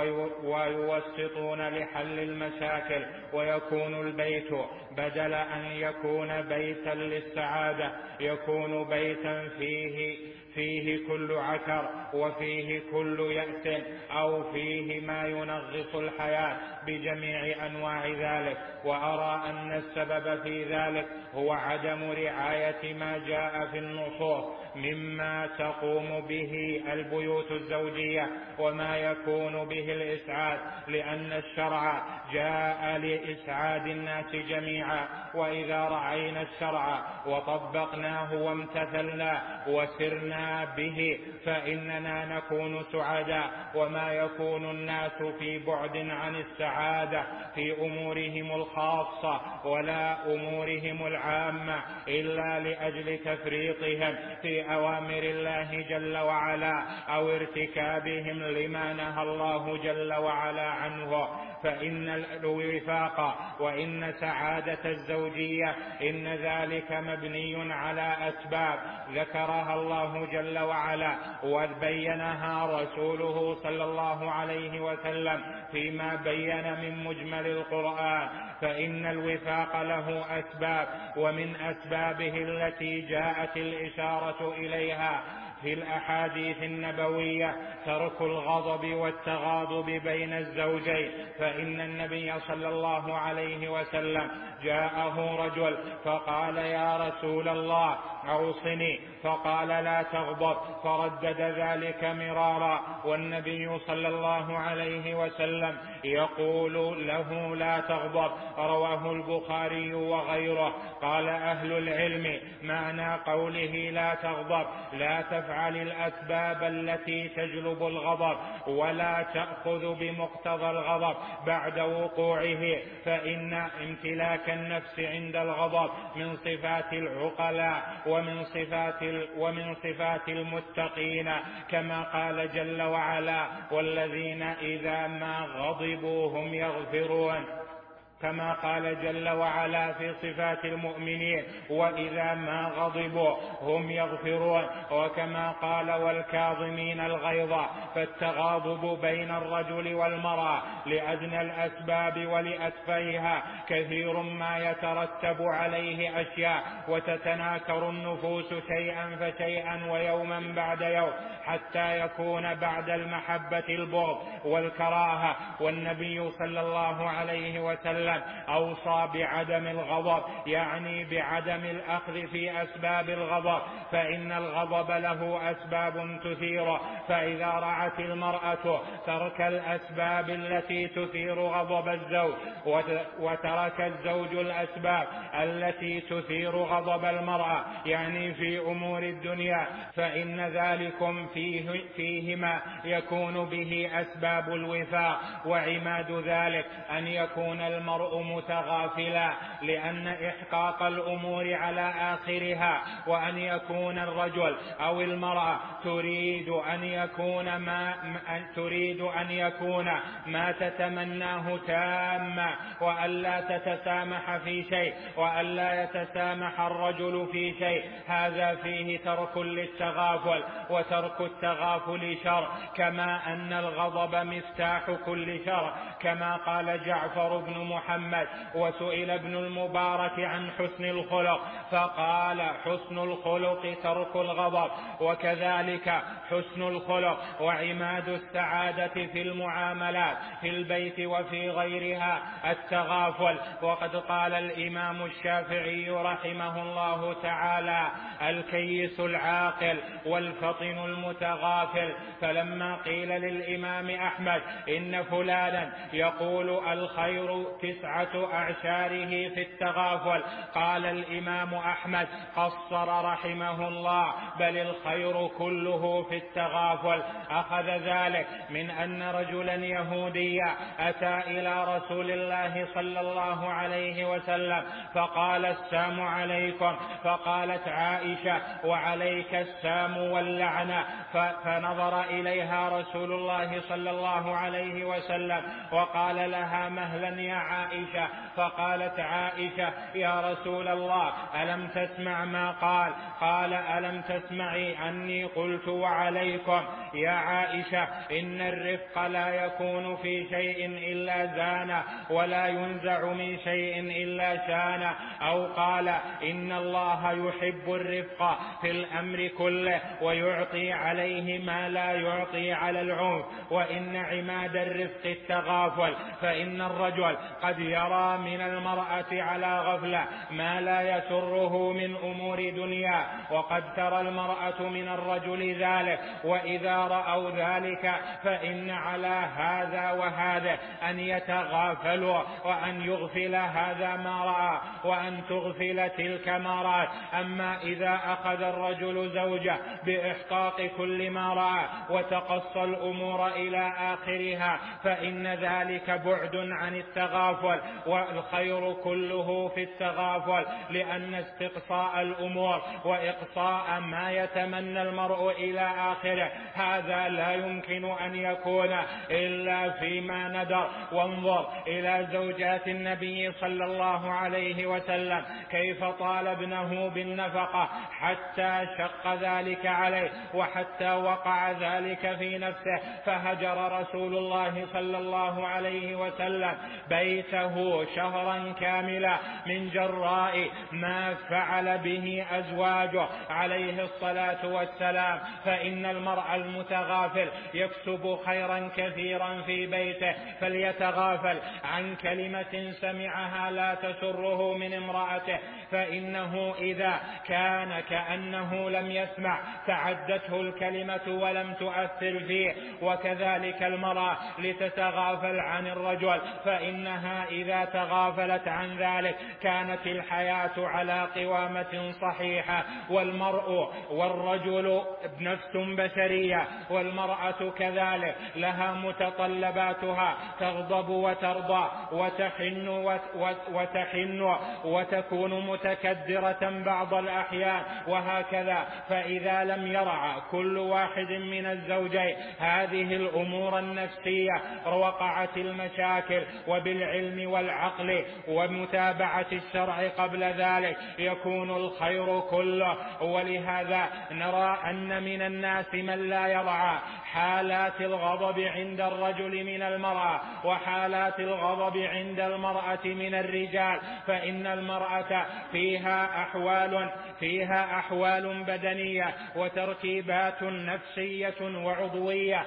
ويوسطون لحل المشاكل، ويكون البيت بدل أن يكون بيتا للسعادة يكون بيتا فيه فيه كل عكر وفيه كل يأس، أو فيه ما ينغص الحياة بجميع أنواع ذلك. وأرى أن السبب في ذلك هو عدم رعاية برعاية ما جاء في النصوص مما تقوم به البيوت الزوجية وما يكون به الإسعاد، لأن الشرع جاء لإسعاد الناس جميعا، وإذا رعينا الشرع وطبقناه وامتثلنا وسرنا به فإننا نكون سعداء. وما يكون الناس في بعد عن السعادة في أمورهم الخاصة ولا أمورهم العامة إلا لأجل تفريطهم في أوامر الله جل وعلا أو ارتكابهم لما نهى الله جل وعلا عنه. فإن الوفاق وإن سعادة الزوجية إن ذلك مبني على أسباب ذكرها الله جل وعلا وبينها رسوله صلى الله عليه وسلم فيما بين من مجمل القرآن. فإن الوفاق له أسباب، ومن أسبابه التي جاءت الإشارة إليها في الأحاديث النبوية ترك الغضب والتغاضب بين الزوجين. فإن النبي صلى الله عليه وسلم جاءه رجل فقال: يا رسول الله أوصني، فقال: لا تغضب، فردد ذلك مرارا، والنبي صلى الله عليه وسلم يقول له: لا تغضب. رواه البخاري وغيره. قال أهل العلم: معنى قوله لا تغضب لا تفعل الأسباب التي تجلب الغضب ولا تأخذ بمقتضى الغضب بعد وقوعه، فإن امتلاك النفس عند الغضب من صفات العقلاء ومن صفات ومن صفات المتقين، كما قال جل وعلا: والذين إذا ما غضبوا هم يغفرون، كما قال جل وعلا في صفات المؤمنين: وإذا ما غضبوا هم يغفرون، وكما قال: والكاظمين الغيظ. فالتغاضب بين الرجل والمرأة لأدنى الأسباب ولأتفهها كثير ما يترتب عليه أشياء، وتتناكر النفوس شيئا فشيئا ويوما بعد يوم حتى يكون بعد المحبة البغض والكراهة. والنبي صلى الله عليه وسلم أوصى بعدم الغضب، يعني بعدم الأخذ في أسباب الغضب، فإن الغضب له أسباب تثير. فإذا رعت المرأة ترك الأسباب التي تثير غضب الزوج، وترك الزوج الأسباب التي تثير غضب المرأة، يعني في أمور الدنيا، فإن ذلكم فيه فيهما يكون به أسباب الوفاق. وعماد ذلك أن يكون المرء متغافلا، لأن إحقاق الأمور على آخرها، وأن يكون الرجل أو المرأة تريد أن يكون ما تريد أن يكون ما تتمناه تاما، وألا تتسامح في شيء، وألا يتسامح الرجل في شيء، هذا فيه ترك للتغافل، وترك التغافل شر، كما أن الغضب مفتاح كل شر، كما قال جعفر بن محمد: وسئل ابن المبارك عن حسن الخلق فقال: حسن الخلق ترك الغضب. وكذلك حسن الخلق وعماد السعادة في المعاملات في البيت وفي غيرها التغافل. وقد قال الإمام الشافعي رحمه الله تعالى: الكيس العاقل والفطن المتغافل. فلما قيل للإمام أحمد إن فلانا يقول الخير تسعة أعشاره في التغافل، قال الإمام أحمد قصر رحمه الله: بل الخير كله في التغافل. أخذ ذلك من أن رجلا يهوديا أتى إلى رسول الله صلى الله عليه وسلم فقال: السلام عليكم. فقالت عائشة: وعليك السلام واللعنة. فنظر إليها رسول الله صلى الله عليه وسلم وقال لها: مهلا يا عائشة. فقالت عائشة: يا رسول الله ألم تسمع ما قال؟ قال: ألم تسمعي أني قلت وعليكم؟ يا عائشة إن الرفق لا يكون في شيء إلا زانه، ولا ينزع من شيء إلا شانه. أو قال: إن الله يحب الرفق في الأمر كله ويعطي عليه ما لا يعطي على العنف. وإن عماد الرفق التغافل، فإن الرجل قد قد يرى من المرأة على غفلة ما لا يسره من أمور دنيا، وقد ترى المرأة من الرجل ذلك، وإذا رأوا ذلك فإن على هذا وهذا أن يتغافلوا، وأن يغفل هذا ما رأى وأن تغفل تلك ما رأت. أما إذا أخذ الرجل زوجه بإحقاق كل ما رأى وتقصى الأمور إلى آخرها فإن ذلك بعد عن التغافل، والخير كله في التغافل، لأن استقصاء الأمور وإقصاء ما يتمنى المرء إلى آخره هذا لا يمكن أن يكون إلا فيما ندر. وانظر إلى زوجات النبي صلى الله عليه وسلم كيف طالبنه بالنفقة حتى شق ذلك عليه وحتى وقع ذلك في نفسه، فهجر رسول الله صلى الله عليه وسلم بيته شهرا كاملا من جراء ما فعل به أزواجه عليه الصلاة والسلام. فإن المرء المتغافل يكسب خيرا كثيرا في بيته، فليتغافل عن كلمة سمعها لا تسره من امرأته، فإنه إذا كان كأنه لم يسمع تعدته الكلمة ولم تؤثر فيه. وكذلك المرأة لتتغافل عن الرجل، فإنها إذا تغافلت عن ذلك كانت الحياة على قوامة صحيحة. والمرء والرجل نفس بشرية، والمرأة كذلك لها متطلباتها، تغضب وترضى وتحن وتحن وتكون متكدرة بعض الأحيان وهكذا. فإذا لم يرعى كل واحد من الزوجين هذه الأمور النفسية وقعت المشاكل، وبالعلم والعقل ومتابعة الشرع قبل ذلك يكون الخير كله. ولهذا نرى أن من الناس من لا يرعى حالات الغضب عند الرجل من المرأة وحالات الغضب عند المرأة من الرجال، فإن المرأة فيها أحوال فيها أحوال بدنية وتركيبات نفسية وعضوية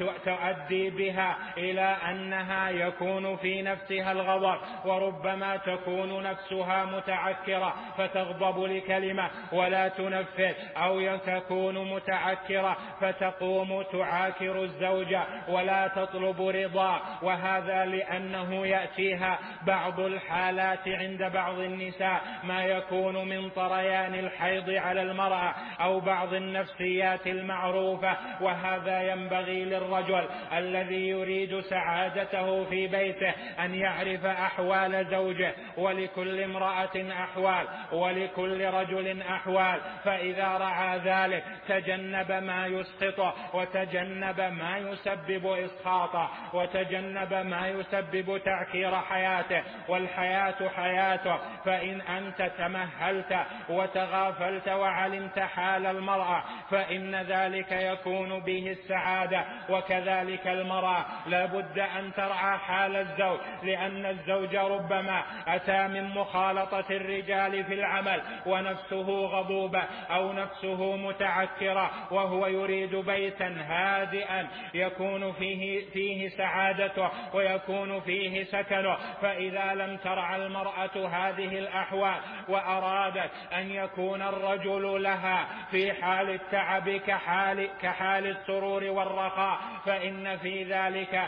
تؤدي بها إلى أنها يكون في نفسها الغضب، وربما تكون نفسها متعكرة فتغضب لكلمة ولا تنفذ، أو تكون متعكرة فتقوم تعاكر الزوجة ولا تطلب رضا. وهذا لأنه يأتيها بعض الحالات عند بعض النساء ما يكون من طريان الحيض على المرأة أو بعض النفسيات المعروفة. وهذا ينبغي للرجل الذي يريد سعادته في بيته أن يعرف أحوال زوجه، ولكل امرأة أحوال ولكل رجل أحوال، فإذا رعى ذلك تجنب ما يسقطه وتجنب ما يسبب إسقاطه وتجنب ما يسبب تعكير حياته، والحياة حياته. فإن أنت تمهلت وتغافلت وعلمت حال المرأة فإن ذلك يكون به السعادة. وكذلك المرأة لا بد أن ترعى حال الزوج، لأن الزوج ربما أتى من مخالطة الرجال في العمل ونفسه غضوبة أو نفسه متعكرة، وهو يريد بيتا هادئا يكون فيه, فيه سعادته ويكون فيه سكنه. فإذا لم ترعى المرأة هذه الأحوال وأرادت أن يكون الرجل لها في حال التعب كحال, كحال السرور والرخاء فإن في ذلك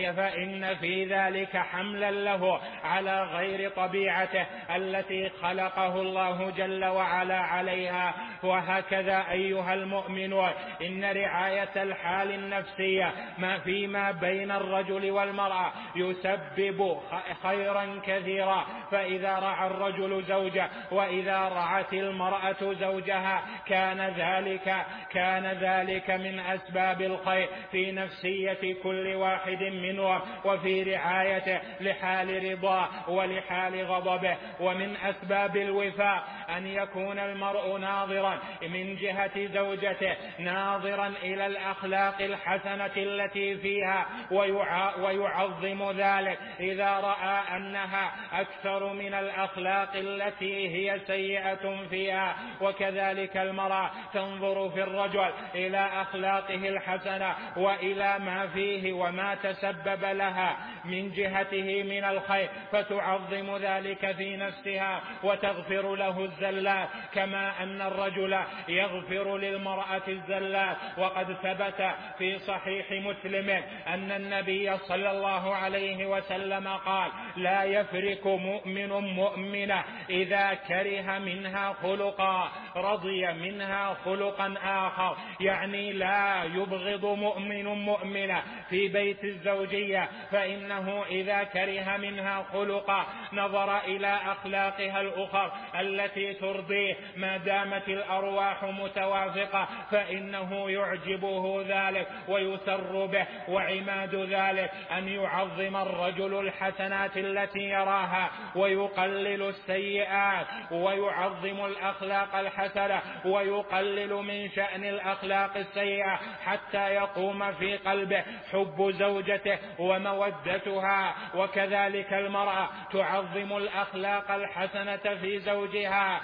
فإن في ذلك حملا له على غير طبيعته التي خلقه الله جل وعلا عليها. وهكذا أيها المؤمنون إن رعاية الحال النفسية ما فيما بين الرجل والمرأة يسبب خيرا كثيرا. فإذا رعى الرجل زوجه وإذا رعت المرأة زوجها كان ذلك كان ذلك من أسباب الخير في نفسية كل واحد منهم وفي رعايته لحال رضاه ولحال غضبه. ومن أسباب الوفاء أن يكون المرء ناظرا من جهة زوجته ناظرا إلى الأخلاق الحسنة التي فيها ويعظم ذلك إذا رأى أنها أكثر من الأخلاق التي هي سيئة فيها. وكذلك المرأة تنظر في الرجل إلى أخلاقه الحسنة وإلى ما فيه وما تسبب لها من جهته من من الخير فتعظم ذلك في نفسها وتغفر له الزلات، كما أن الرجل يغفر للمرأة الزلات. وقد ثبت في صحيح مسلم أن النبي صلى الله عليه وسلم قال: لا يفرق مؤمن مؤمنة إذا كره منها خلقا رضي منها خلقا آخر، يعني لا يبغض مؤمن مؤمنة في بيت الزوجية، فإنه إذا كره منها خلقا نظر إلى أخلاقها الأخر التي ترضيه ما دامت الأرواح متوافقة، فإنه يعجبه ذلك ويسر به. وعماد ذلك أن يعظم الرجل الحسنات التي يراها ويقلل السيئات، ويعظم الأخلاق الحسنة ويقلل من شأن الأخلاق السيئة، حتى يقوم في قلبه حب زوجته ومودتها. وكذلك المرأة تعظم الأخلاق الحسنة في زوجها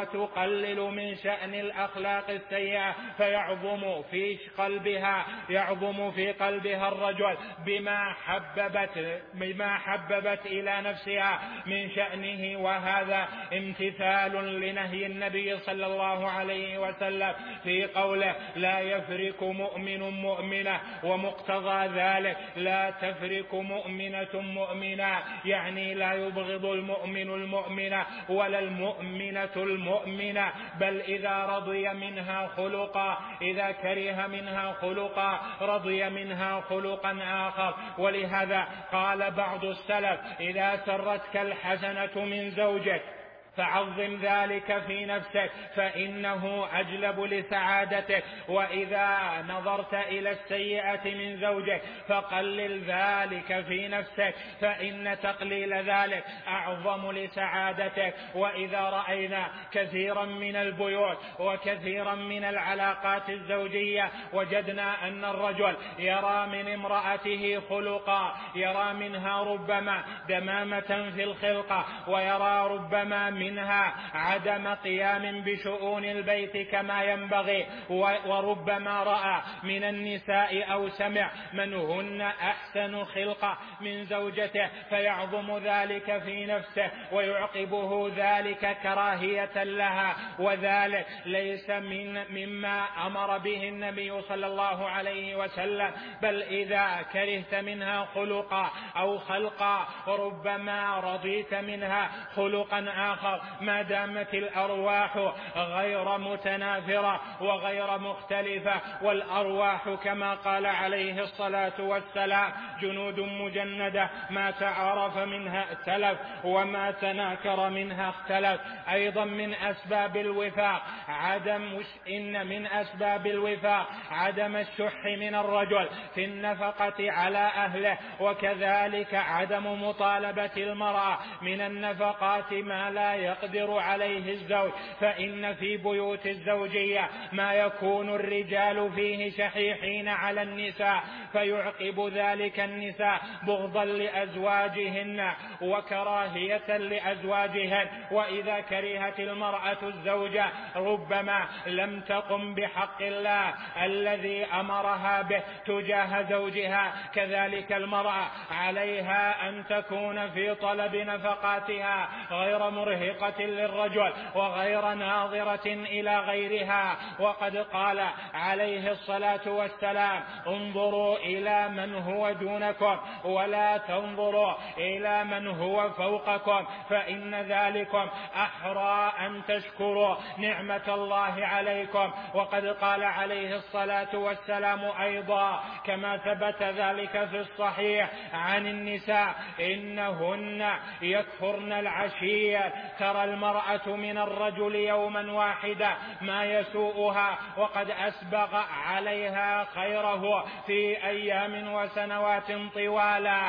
وتقلل من شأن الأخلاق السيئة، فيعظم في قلبها يعظم في قلبها الرجل بما حببت بما حببت إلى نفسها من شأنه. وهذا امتثال لنهي النبي صلى الله عليه وسلم في قوله: لا يفرق مؤمن مؤمنة، ومقتضى ذلك لا تفرق مؤمنة مؤمنة، يعني لا يبغض المؤمن المؤمنة ولا المؤمنة المؤمنة، بل إذا رضي منها خلقا إذا كره منها خلقا رضي منها خلقا آخر. ولهذا قال بعض السلف: إذا سرتك الحسنة من زوجك فعظم ذلك في نفسك فإنه أجلب لسعادتك، وإذا نظرت إلى السيئة من زوجك فقلل ذلك في نفسك فإن تقليل ذلك أعظم لسعادتك. وإذا رأينا كثيرا من البيوت وكثيرا من العلاقات الزوجية وجدنا أن الرجل يرى من امرأته خلقا، يرى منها ربما دمامة في الخلقة، ويرى ربما منها عدم قيام بشؤون البيت كما ينبغي، وربما رأى من النساء أو سمع من هن أحسن خلقة من زوجته فيعظم ذلك في نفسه ويعقبه ذلك كراهية لها. وذلك ليس من مما أمر به النبي صلى الله عليه وسلم، بل إذا كرهت منها خلقا أو خلقا ربما رضيت منها خلقا آخر، ما دامت الأرواح غير متنافرة وغير مختلفة. والأرواح كما قال عليه الصلاة والسلام جنود مجندة، ما تعارف منها ائتلف وما تناكر منها اختلف. أيضا من أسباب الوفاق عدم إن من أسباب الوفاق عدم الشح من الرجل في النفقة على أهله، وكذلك عدم مطالبة المرأة من النفقات ما لا يقدر عليه الزوج، فإن في بيوت الزوجية ما يكون الرجال فيه شحيحين على النساء فيعقب ذلك النساء بغضا لأزواجهن وكراهية لأزواجهن. وإذا كرهت المرأة الزوجة ربما لم تقم بحق الله الذي أمرها به تجاه زوجها، كذلك المرأة عليها أن تكون في طلب نفقاتها غير مرهقة للرجل وغير ناظرة إلى غيرها. وقد قال عليه الصلاة والسلام: انظروا إلى من هو دونكم ولا تنظروا إلى من هو فوقكم، فإن ذلكم أحرى أن تشكروا نعمة الله عليكم. وقد قال عليه الصلاة والسلام أيضا كما ثبت ذلك في الصحيح عن النساء: إنهن يكفرن العشية. ترى المرأة من الرجل يوما واحدا ما يسوءها وقد أسبغ عليها خيره في أيام وسنوات طوالا،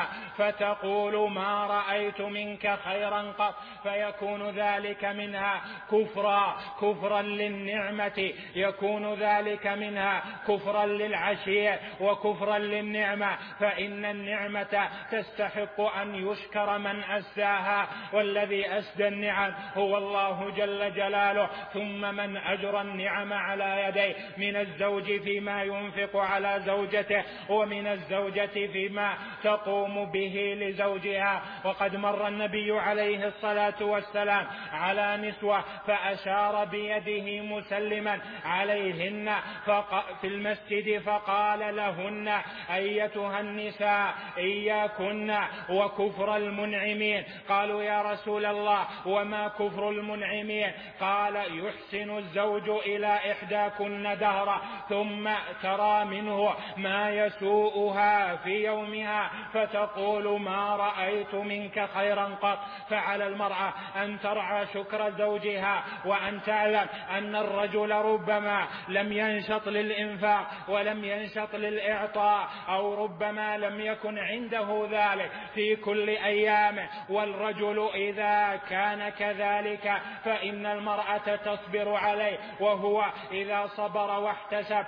فتقول: ما رأيت منك خيرا قط، فيكون ذلك منها كفرا كفرا للنعمة، يكون ذلك منها كفرا للعشية وكفرا للنعمة، فإن النعمة تستحق أن يشكر من أسداها، والذي أسدى النعم الإنسان هو الله جل جلاله. ثم من أجرى النعم على يديه من الزوج فيما ينفق على زوجته، ومن الزوجة فيما تقوم به لزوجها. وقد مر النبي عليه الصلاة والسلام على نسوة فأشار بيده مسلما عليهن في المسجد فقال لهن: أيتها النساء إياكن وكفر المنعمين. قالوا: يا رسول الله وما كفر المنعمين؟ قال: يحسن الزوج إلى إحداكن دهرا ثم ترى منه ما يسوءها في يومها فتقول: ما رأيت منك خيرا قط. فعلى المرأة أن ترعى شكر زوجها، وأن تعلم أن الرجل ربما لم ينشط للإنفاق ولم ينشط للإعطاء، أو ربما لم يكن عنده ذلك في كل أيامه. والرجل إذا كان كذلك فإن المرأة تصبر عليه، وهو إذا صبر واحتسب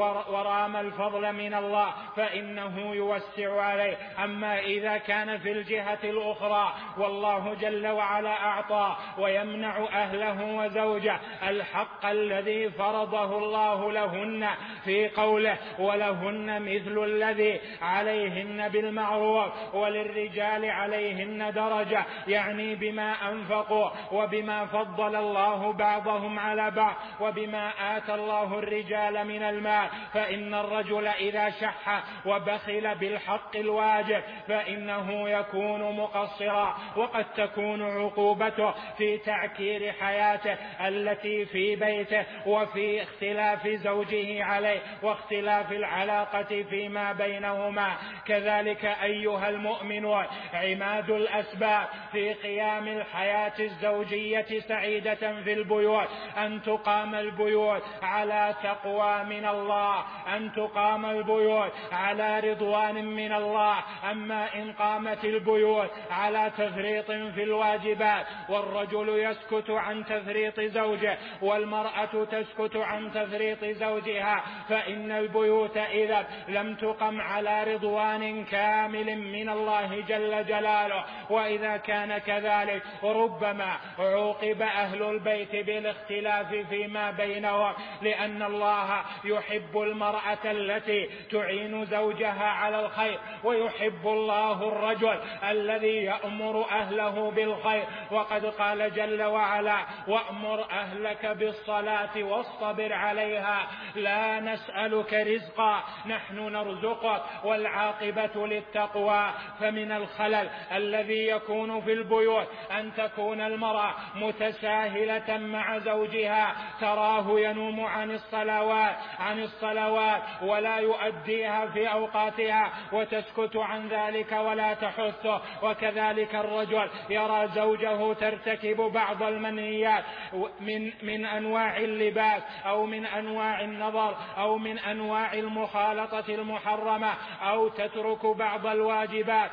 ورام الفضل من الله فإنه يوسع عليه. أما إذا كان في الجهة الأخرى والله جل وعلا أعطى ويمنع أهله وزوجه الحق الذي فرضه الله لهن في قوله: ولهن مثل الذي عليهن بالمعروف وللرجال عليهن درجة، يعني بما أنفقوا وبما فضل الله بعضهم على بعض وبما آتى الله الرجال من المال. فإن الرجل إذا شح وبخل بالحق الواجب فإنه يكون مقصرا، وقد تكون عقوبته في تعكير حياته التي في بيته وفي اختلاف زوجه عليه واختلاف العلاقة فيما بينهما. كذلك أيها المؤمنون عماد الأسباب في قيام الحياة الزوجية سعيدة في البيوت أن تقام البيوت على تقوى من الله، أن تقام البيوت على رضوان من الله. أما إن قامت البيوت على تفريط في الواجبات والرجل يسكت عن تفريط زوجه والمرأة تسكت عن تفريط زوجها فإن البيوت إذا لم تقم على رضوان كامل من الله جل جلاله. وإذا كان كذلك ربما عوقب أهل البيت بالاختلاف فيما بينهم، لأن الله يحب المرأة التي تعين زوجها على الخير، ويحب الله الرجل الذي يأمر أهله بالخير. وقد قال جل وعلا: وأمر أهلك بالصلاة واصطبر عليها لا نسألك رزقا نحن نرزقك والعاقبة للتقوى. فمن الخلل الذي يكون في البيوت أن تكون المرأة متساهلة مع زوجها، تراه ينوم عن الصلوات عن الصلوات ولا يؤديها في أوقاتها وتسكت عن ذلك ولا تحثه. وكذلك الرجل يرى زوجه ترتكب بعض المنهيات من من أنواع اللباس أو من أنواع النظر أو من أنواع المخالطة المحرمة، أو تترك بعض الواجبات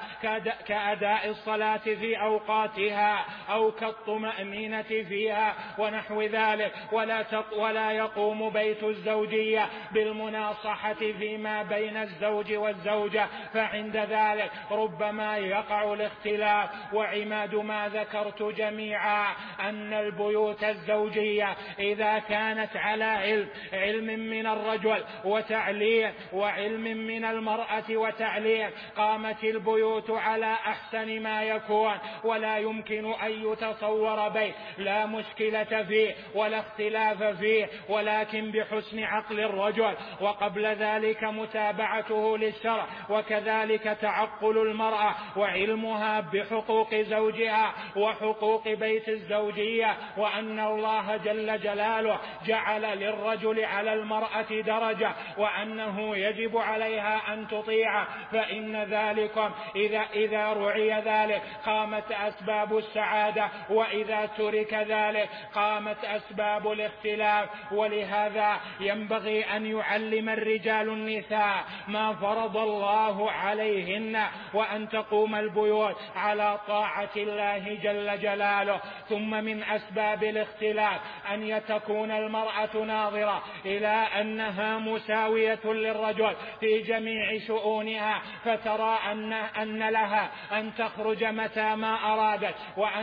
كأداء الصلاة في أوقاتها أو كالطمأنينة فيها ونحو ذلك، ولا ولا يقوم بيت الزوجية بالمناصحة فيما بين الزوج والزوجة، فعند ذلك ربما يقع الاختلاف. وعماد ما ذكرت جميعا أن البيوت الزوجية إذا كانت على علم علم من الرجل وتعليم وعلم من المرأة وتعليم قامت البيوت على أحسن ما يكون، ولا يمكن أن يتصور بيت لا مشكلة فيه ولا اختلاف فيه، ولكن بحسن عقل الرجل وقبل ذلك متابعته للشرع، وكذلك تعقل المرأة وعلمها بحقوق زوجها وحقوق بيت الزوجية، وأن الله جل جلاله جعل للرجل على المرأة درجة وأنه يجب عليها أن تطيع. فإن ذلكم إذا, إذا رعي ذلك قامت أسباب السعادة، وإذا ترك ذلك قامت أسباب الاختلاف. ولهذا ينبغي أن يعلم الرجال النساء ما فرض الله عليهن، وأن تقوم البيوت على طاعة الله جل جلاله. ثم من أسباب الاختلاف أن تكون المرأة ناظرة إلى أنها مساوية للرجل في جميع شؤونها، فترى أن, أن لها أن تخرج متى ما أرادت وأن تزور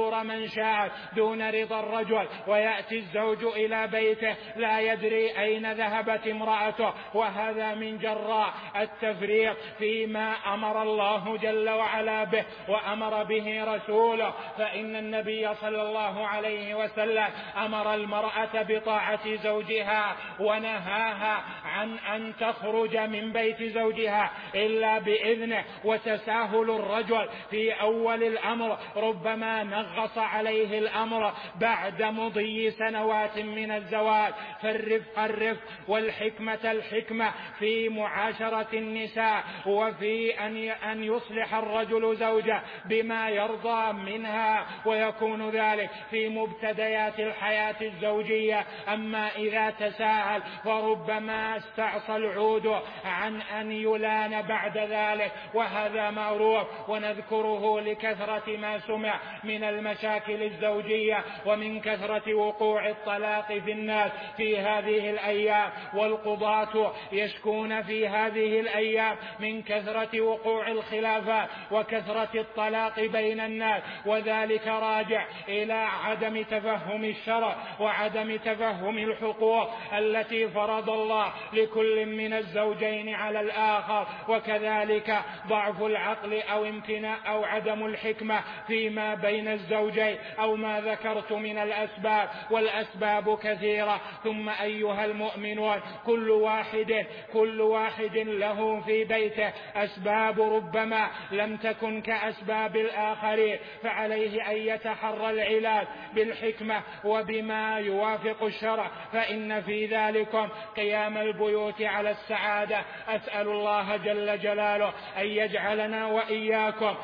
تدور من شاءت دون رضا الرجل، ويأتي الزوج إلى بيته لا يدري أين ذهبت امرأته، وهذا من جراء التفريط فيما أمر الله جل وعلا به وأمر به رسوله. فإن النبي صلى الله عليه وسلم أمر المرأة بطاعة زوجها ونهاها عن أن تخرج من بيت زوجها إلا بإذنه. وتساهل الرجل في أول الأمر ربما نغص عليه الأمر بعد مضي سنوات من الزواج. فالرفق الرفق والحكمة الحكمة في معاشرة النساء، وفي أن يصلح الرجل زوجه بما يرضى منها، ويكون ذلك في مبتديات الحياة الزوجية. أما إذا تساهل فربما استعصى العود عن أن يلان بعد ذلك، وهذا معروف ونذكره لكثرة ما سمع من المشاكل الزوجية ومن كثرة وقوع الطلاق في الناس في هذه الأيام. والقضاة يشكون في هذه الأيام من كثرة وقوع الخلافات وكثرة الطلاق بين الناس، وذلك راجع إلى عدم تفهم الشرع وعدم تفهم الحقوق التي فرض الله لكل من الزوجين على الآخر، وكذلك ضعف العقل أو امتناع أو عدم الحكمة فيما بين الزوجين، أو ما ذكرت من الأسباب. والأسباب كثيرة. ثم أيها المؤمنون، كل واحد كل واحد له في بيته أسباب ربما لم تكن كأسباب الآخرين، فعليه أن يتحرى العلاج بالحكمة وبما يوافق الشرع، فإن في ذلكم قيام البيوت على السعادة. أسأل الله جل جلاله أن يجعلنا وإياكم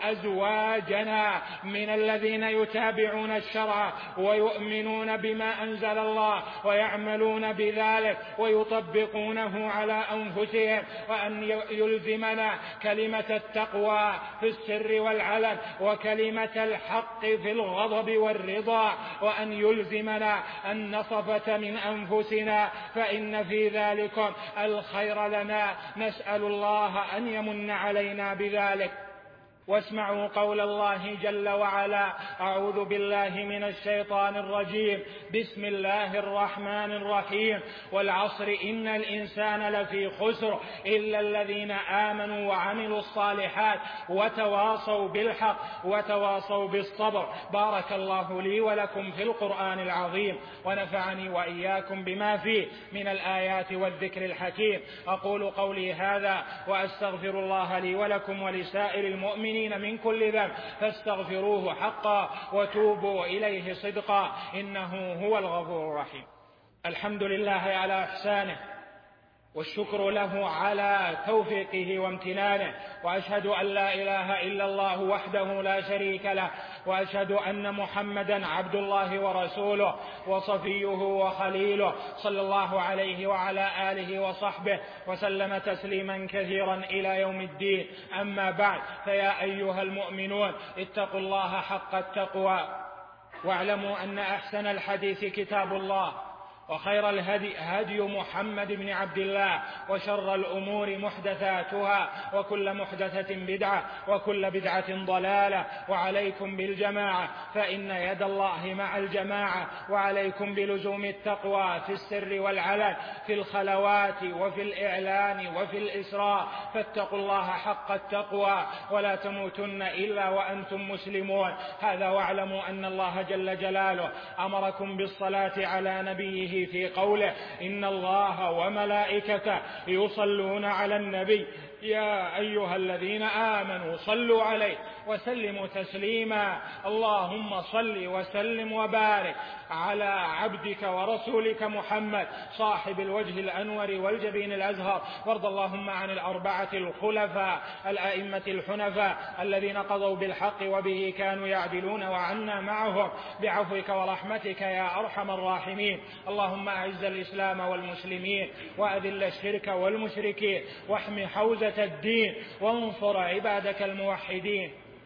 وأزواجنا من الذين يتابعون الشرع ويؤمنون بما أنزل الله ويعملون بذلك ويطبقونه على أنفسهم، وأن يلزمنا كلمة التقوى في السر والعلن وكلمة الحق في الغضب والرضا، وأن يلزمنا النصفة من أنفسنا، فإن في ذلك الخير لنا. نسأل الله أن يمن علينا بذلك. واسمعوا قول الله جل وعلا: أعوذ بالله من الشيطان الرجيم، بسم الله الرحمن الرحيم، والعصر إن الإنسان لفي خسر إلا الذين آمنوا وعملوا الصالحات وتواصوا بالحق وتواصوا بالصبر. بارك الله لي ولكم في القرآن العظيم، ونفعني وإياكم بما فيه من الآيات والذكر الحكيم. أقول قولي هذا وأستغفر الله لي ولكم ولسائر المؤمنين من كل ذنب، فاستغفروه حقا وتوبوا إليه صدقا، إنه هو الغفور الرحيم. الحمد لله على إحسانه، والشكر له على توفيقه وامتنانه، وأشهد أن لا إله إلا الله وحده لا شريك له، وأشهد أن محمدا عبد الله ورسوله وصفيه وخليله، صلى الله عليه وعلى آله وصحبه وسلم تسليما كثيرا إلى يوم الدين. أما بعد، فيا أيها المؤمنون، اتقوا الله حق التقوى، واعلموا أن أحسن الحديث كتاب الله، وخير الهدي هدي محمد بن عبد الله، وشر الأمور محدثاتها، وكل محدثة بدعة، وكل بدعة ضلالة. وعليكم بالجماعة، فإن يد الله مع الجماعة، وعليكم بلزوم التقوى في السر والعلن، في الخلوات وفي الإعلان وفي الإسراء. فاتقوا الله حق التقوى، ولا تموتن إلا وأنتم مسلمون. هذا واعلموا أن الله جل جلاله أمركم بالصلاة على نبيه في قوله: إن الله وملائكته يصلون على النبي يا أيها الذين آمنوا صلوا عليه وسلموا تسليما. اللهم صل وسلم وبارك على عبدك ورسولك محمد صاحب الوجه الأنور والجبين الأزهر، وارض اللهم عن الأربعة الخلفاء الأئمة الحنفاء الذين قضوا بالحق وبه كانوا يعدلون، وعنا معهم بعفوك ورحمتك يا أرحم الراحمين. اللهم أعز الإسلام والمسلمين، وأذل الشرك والمشركين، واحم حوزة الدين، وانصر عبادك الموحدين.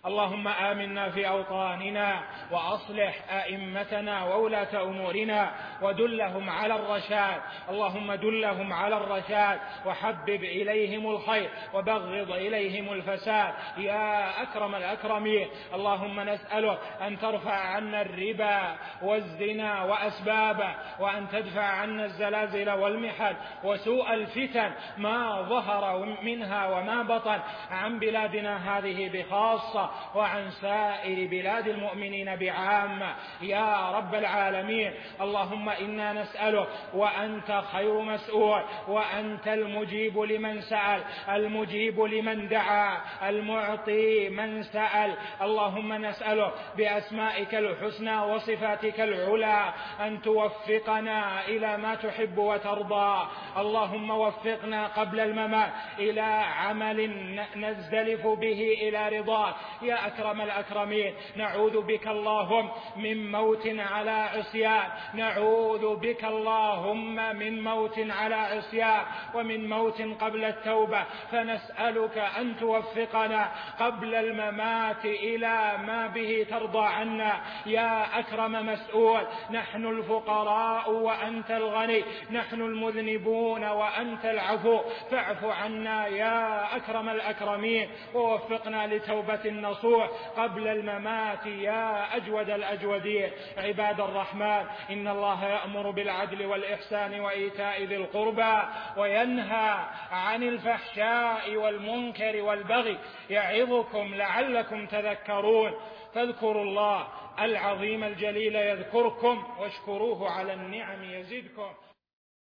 اللهم آمنا في أوطاننا وأصلح أئمتنا وولاة أمورنا ودلهم على الرشاد، اللهم دلهم على الرشاد وحبب إليهم الخير وبغض إليهم الفساد يا أكرم الأكرمين. اللهم نسألك أن ترفع عنا الربا والزنا وأسبابه، وأن تدفع عنا الزلازل والمحن وسوء الفتن ما ظهر منها وما بطن عن بلادنا هذه بخاصة وعن سائر بلاد المؤمنين بعامة يا رب العالمين. اللهم إنا نسألك وأنت خير مسؤول، وأنت المجيب لمن سأل، المجيب لمن دعا، المعطي من سأل. اللهم نسألك بأسمائك الحسنى وصفاتك العلى أن توفقنا إلى ما تحب وترضى. اللهم وفقنا قبل الممات إلى عمل نزدلف به إلى رضاك يا أكرم الأكرمين. نعوذ بك اللهم من موت على عصيان، نعوذ بك اللهم من موت على عصيان ومن موت قبل التوبة، فنسألك أن توفقنا قبل الممات إلى ما به ترضى عنا يا أكرم مسؤول. نحن الفقراء وأنت الغني، نحن المذنبون وأنت العفو، فاعف عنا يا أكرم الأكرمين ووفقنا لتوبة نصوح قبل الممات يا أجود الأجودين. عباد الرحمن، إن الله يأمر بالعدل والإحسان وإيتاء ذي القربى وينهى عن الفحشاء والمنكر والبغي يعظكم لعلكم تذكرون. فاذكروا الله العظيم الجليل يذكركم، واشكروه على النعم يزدكم.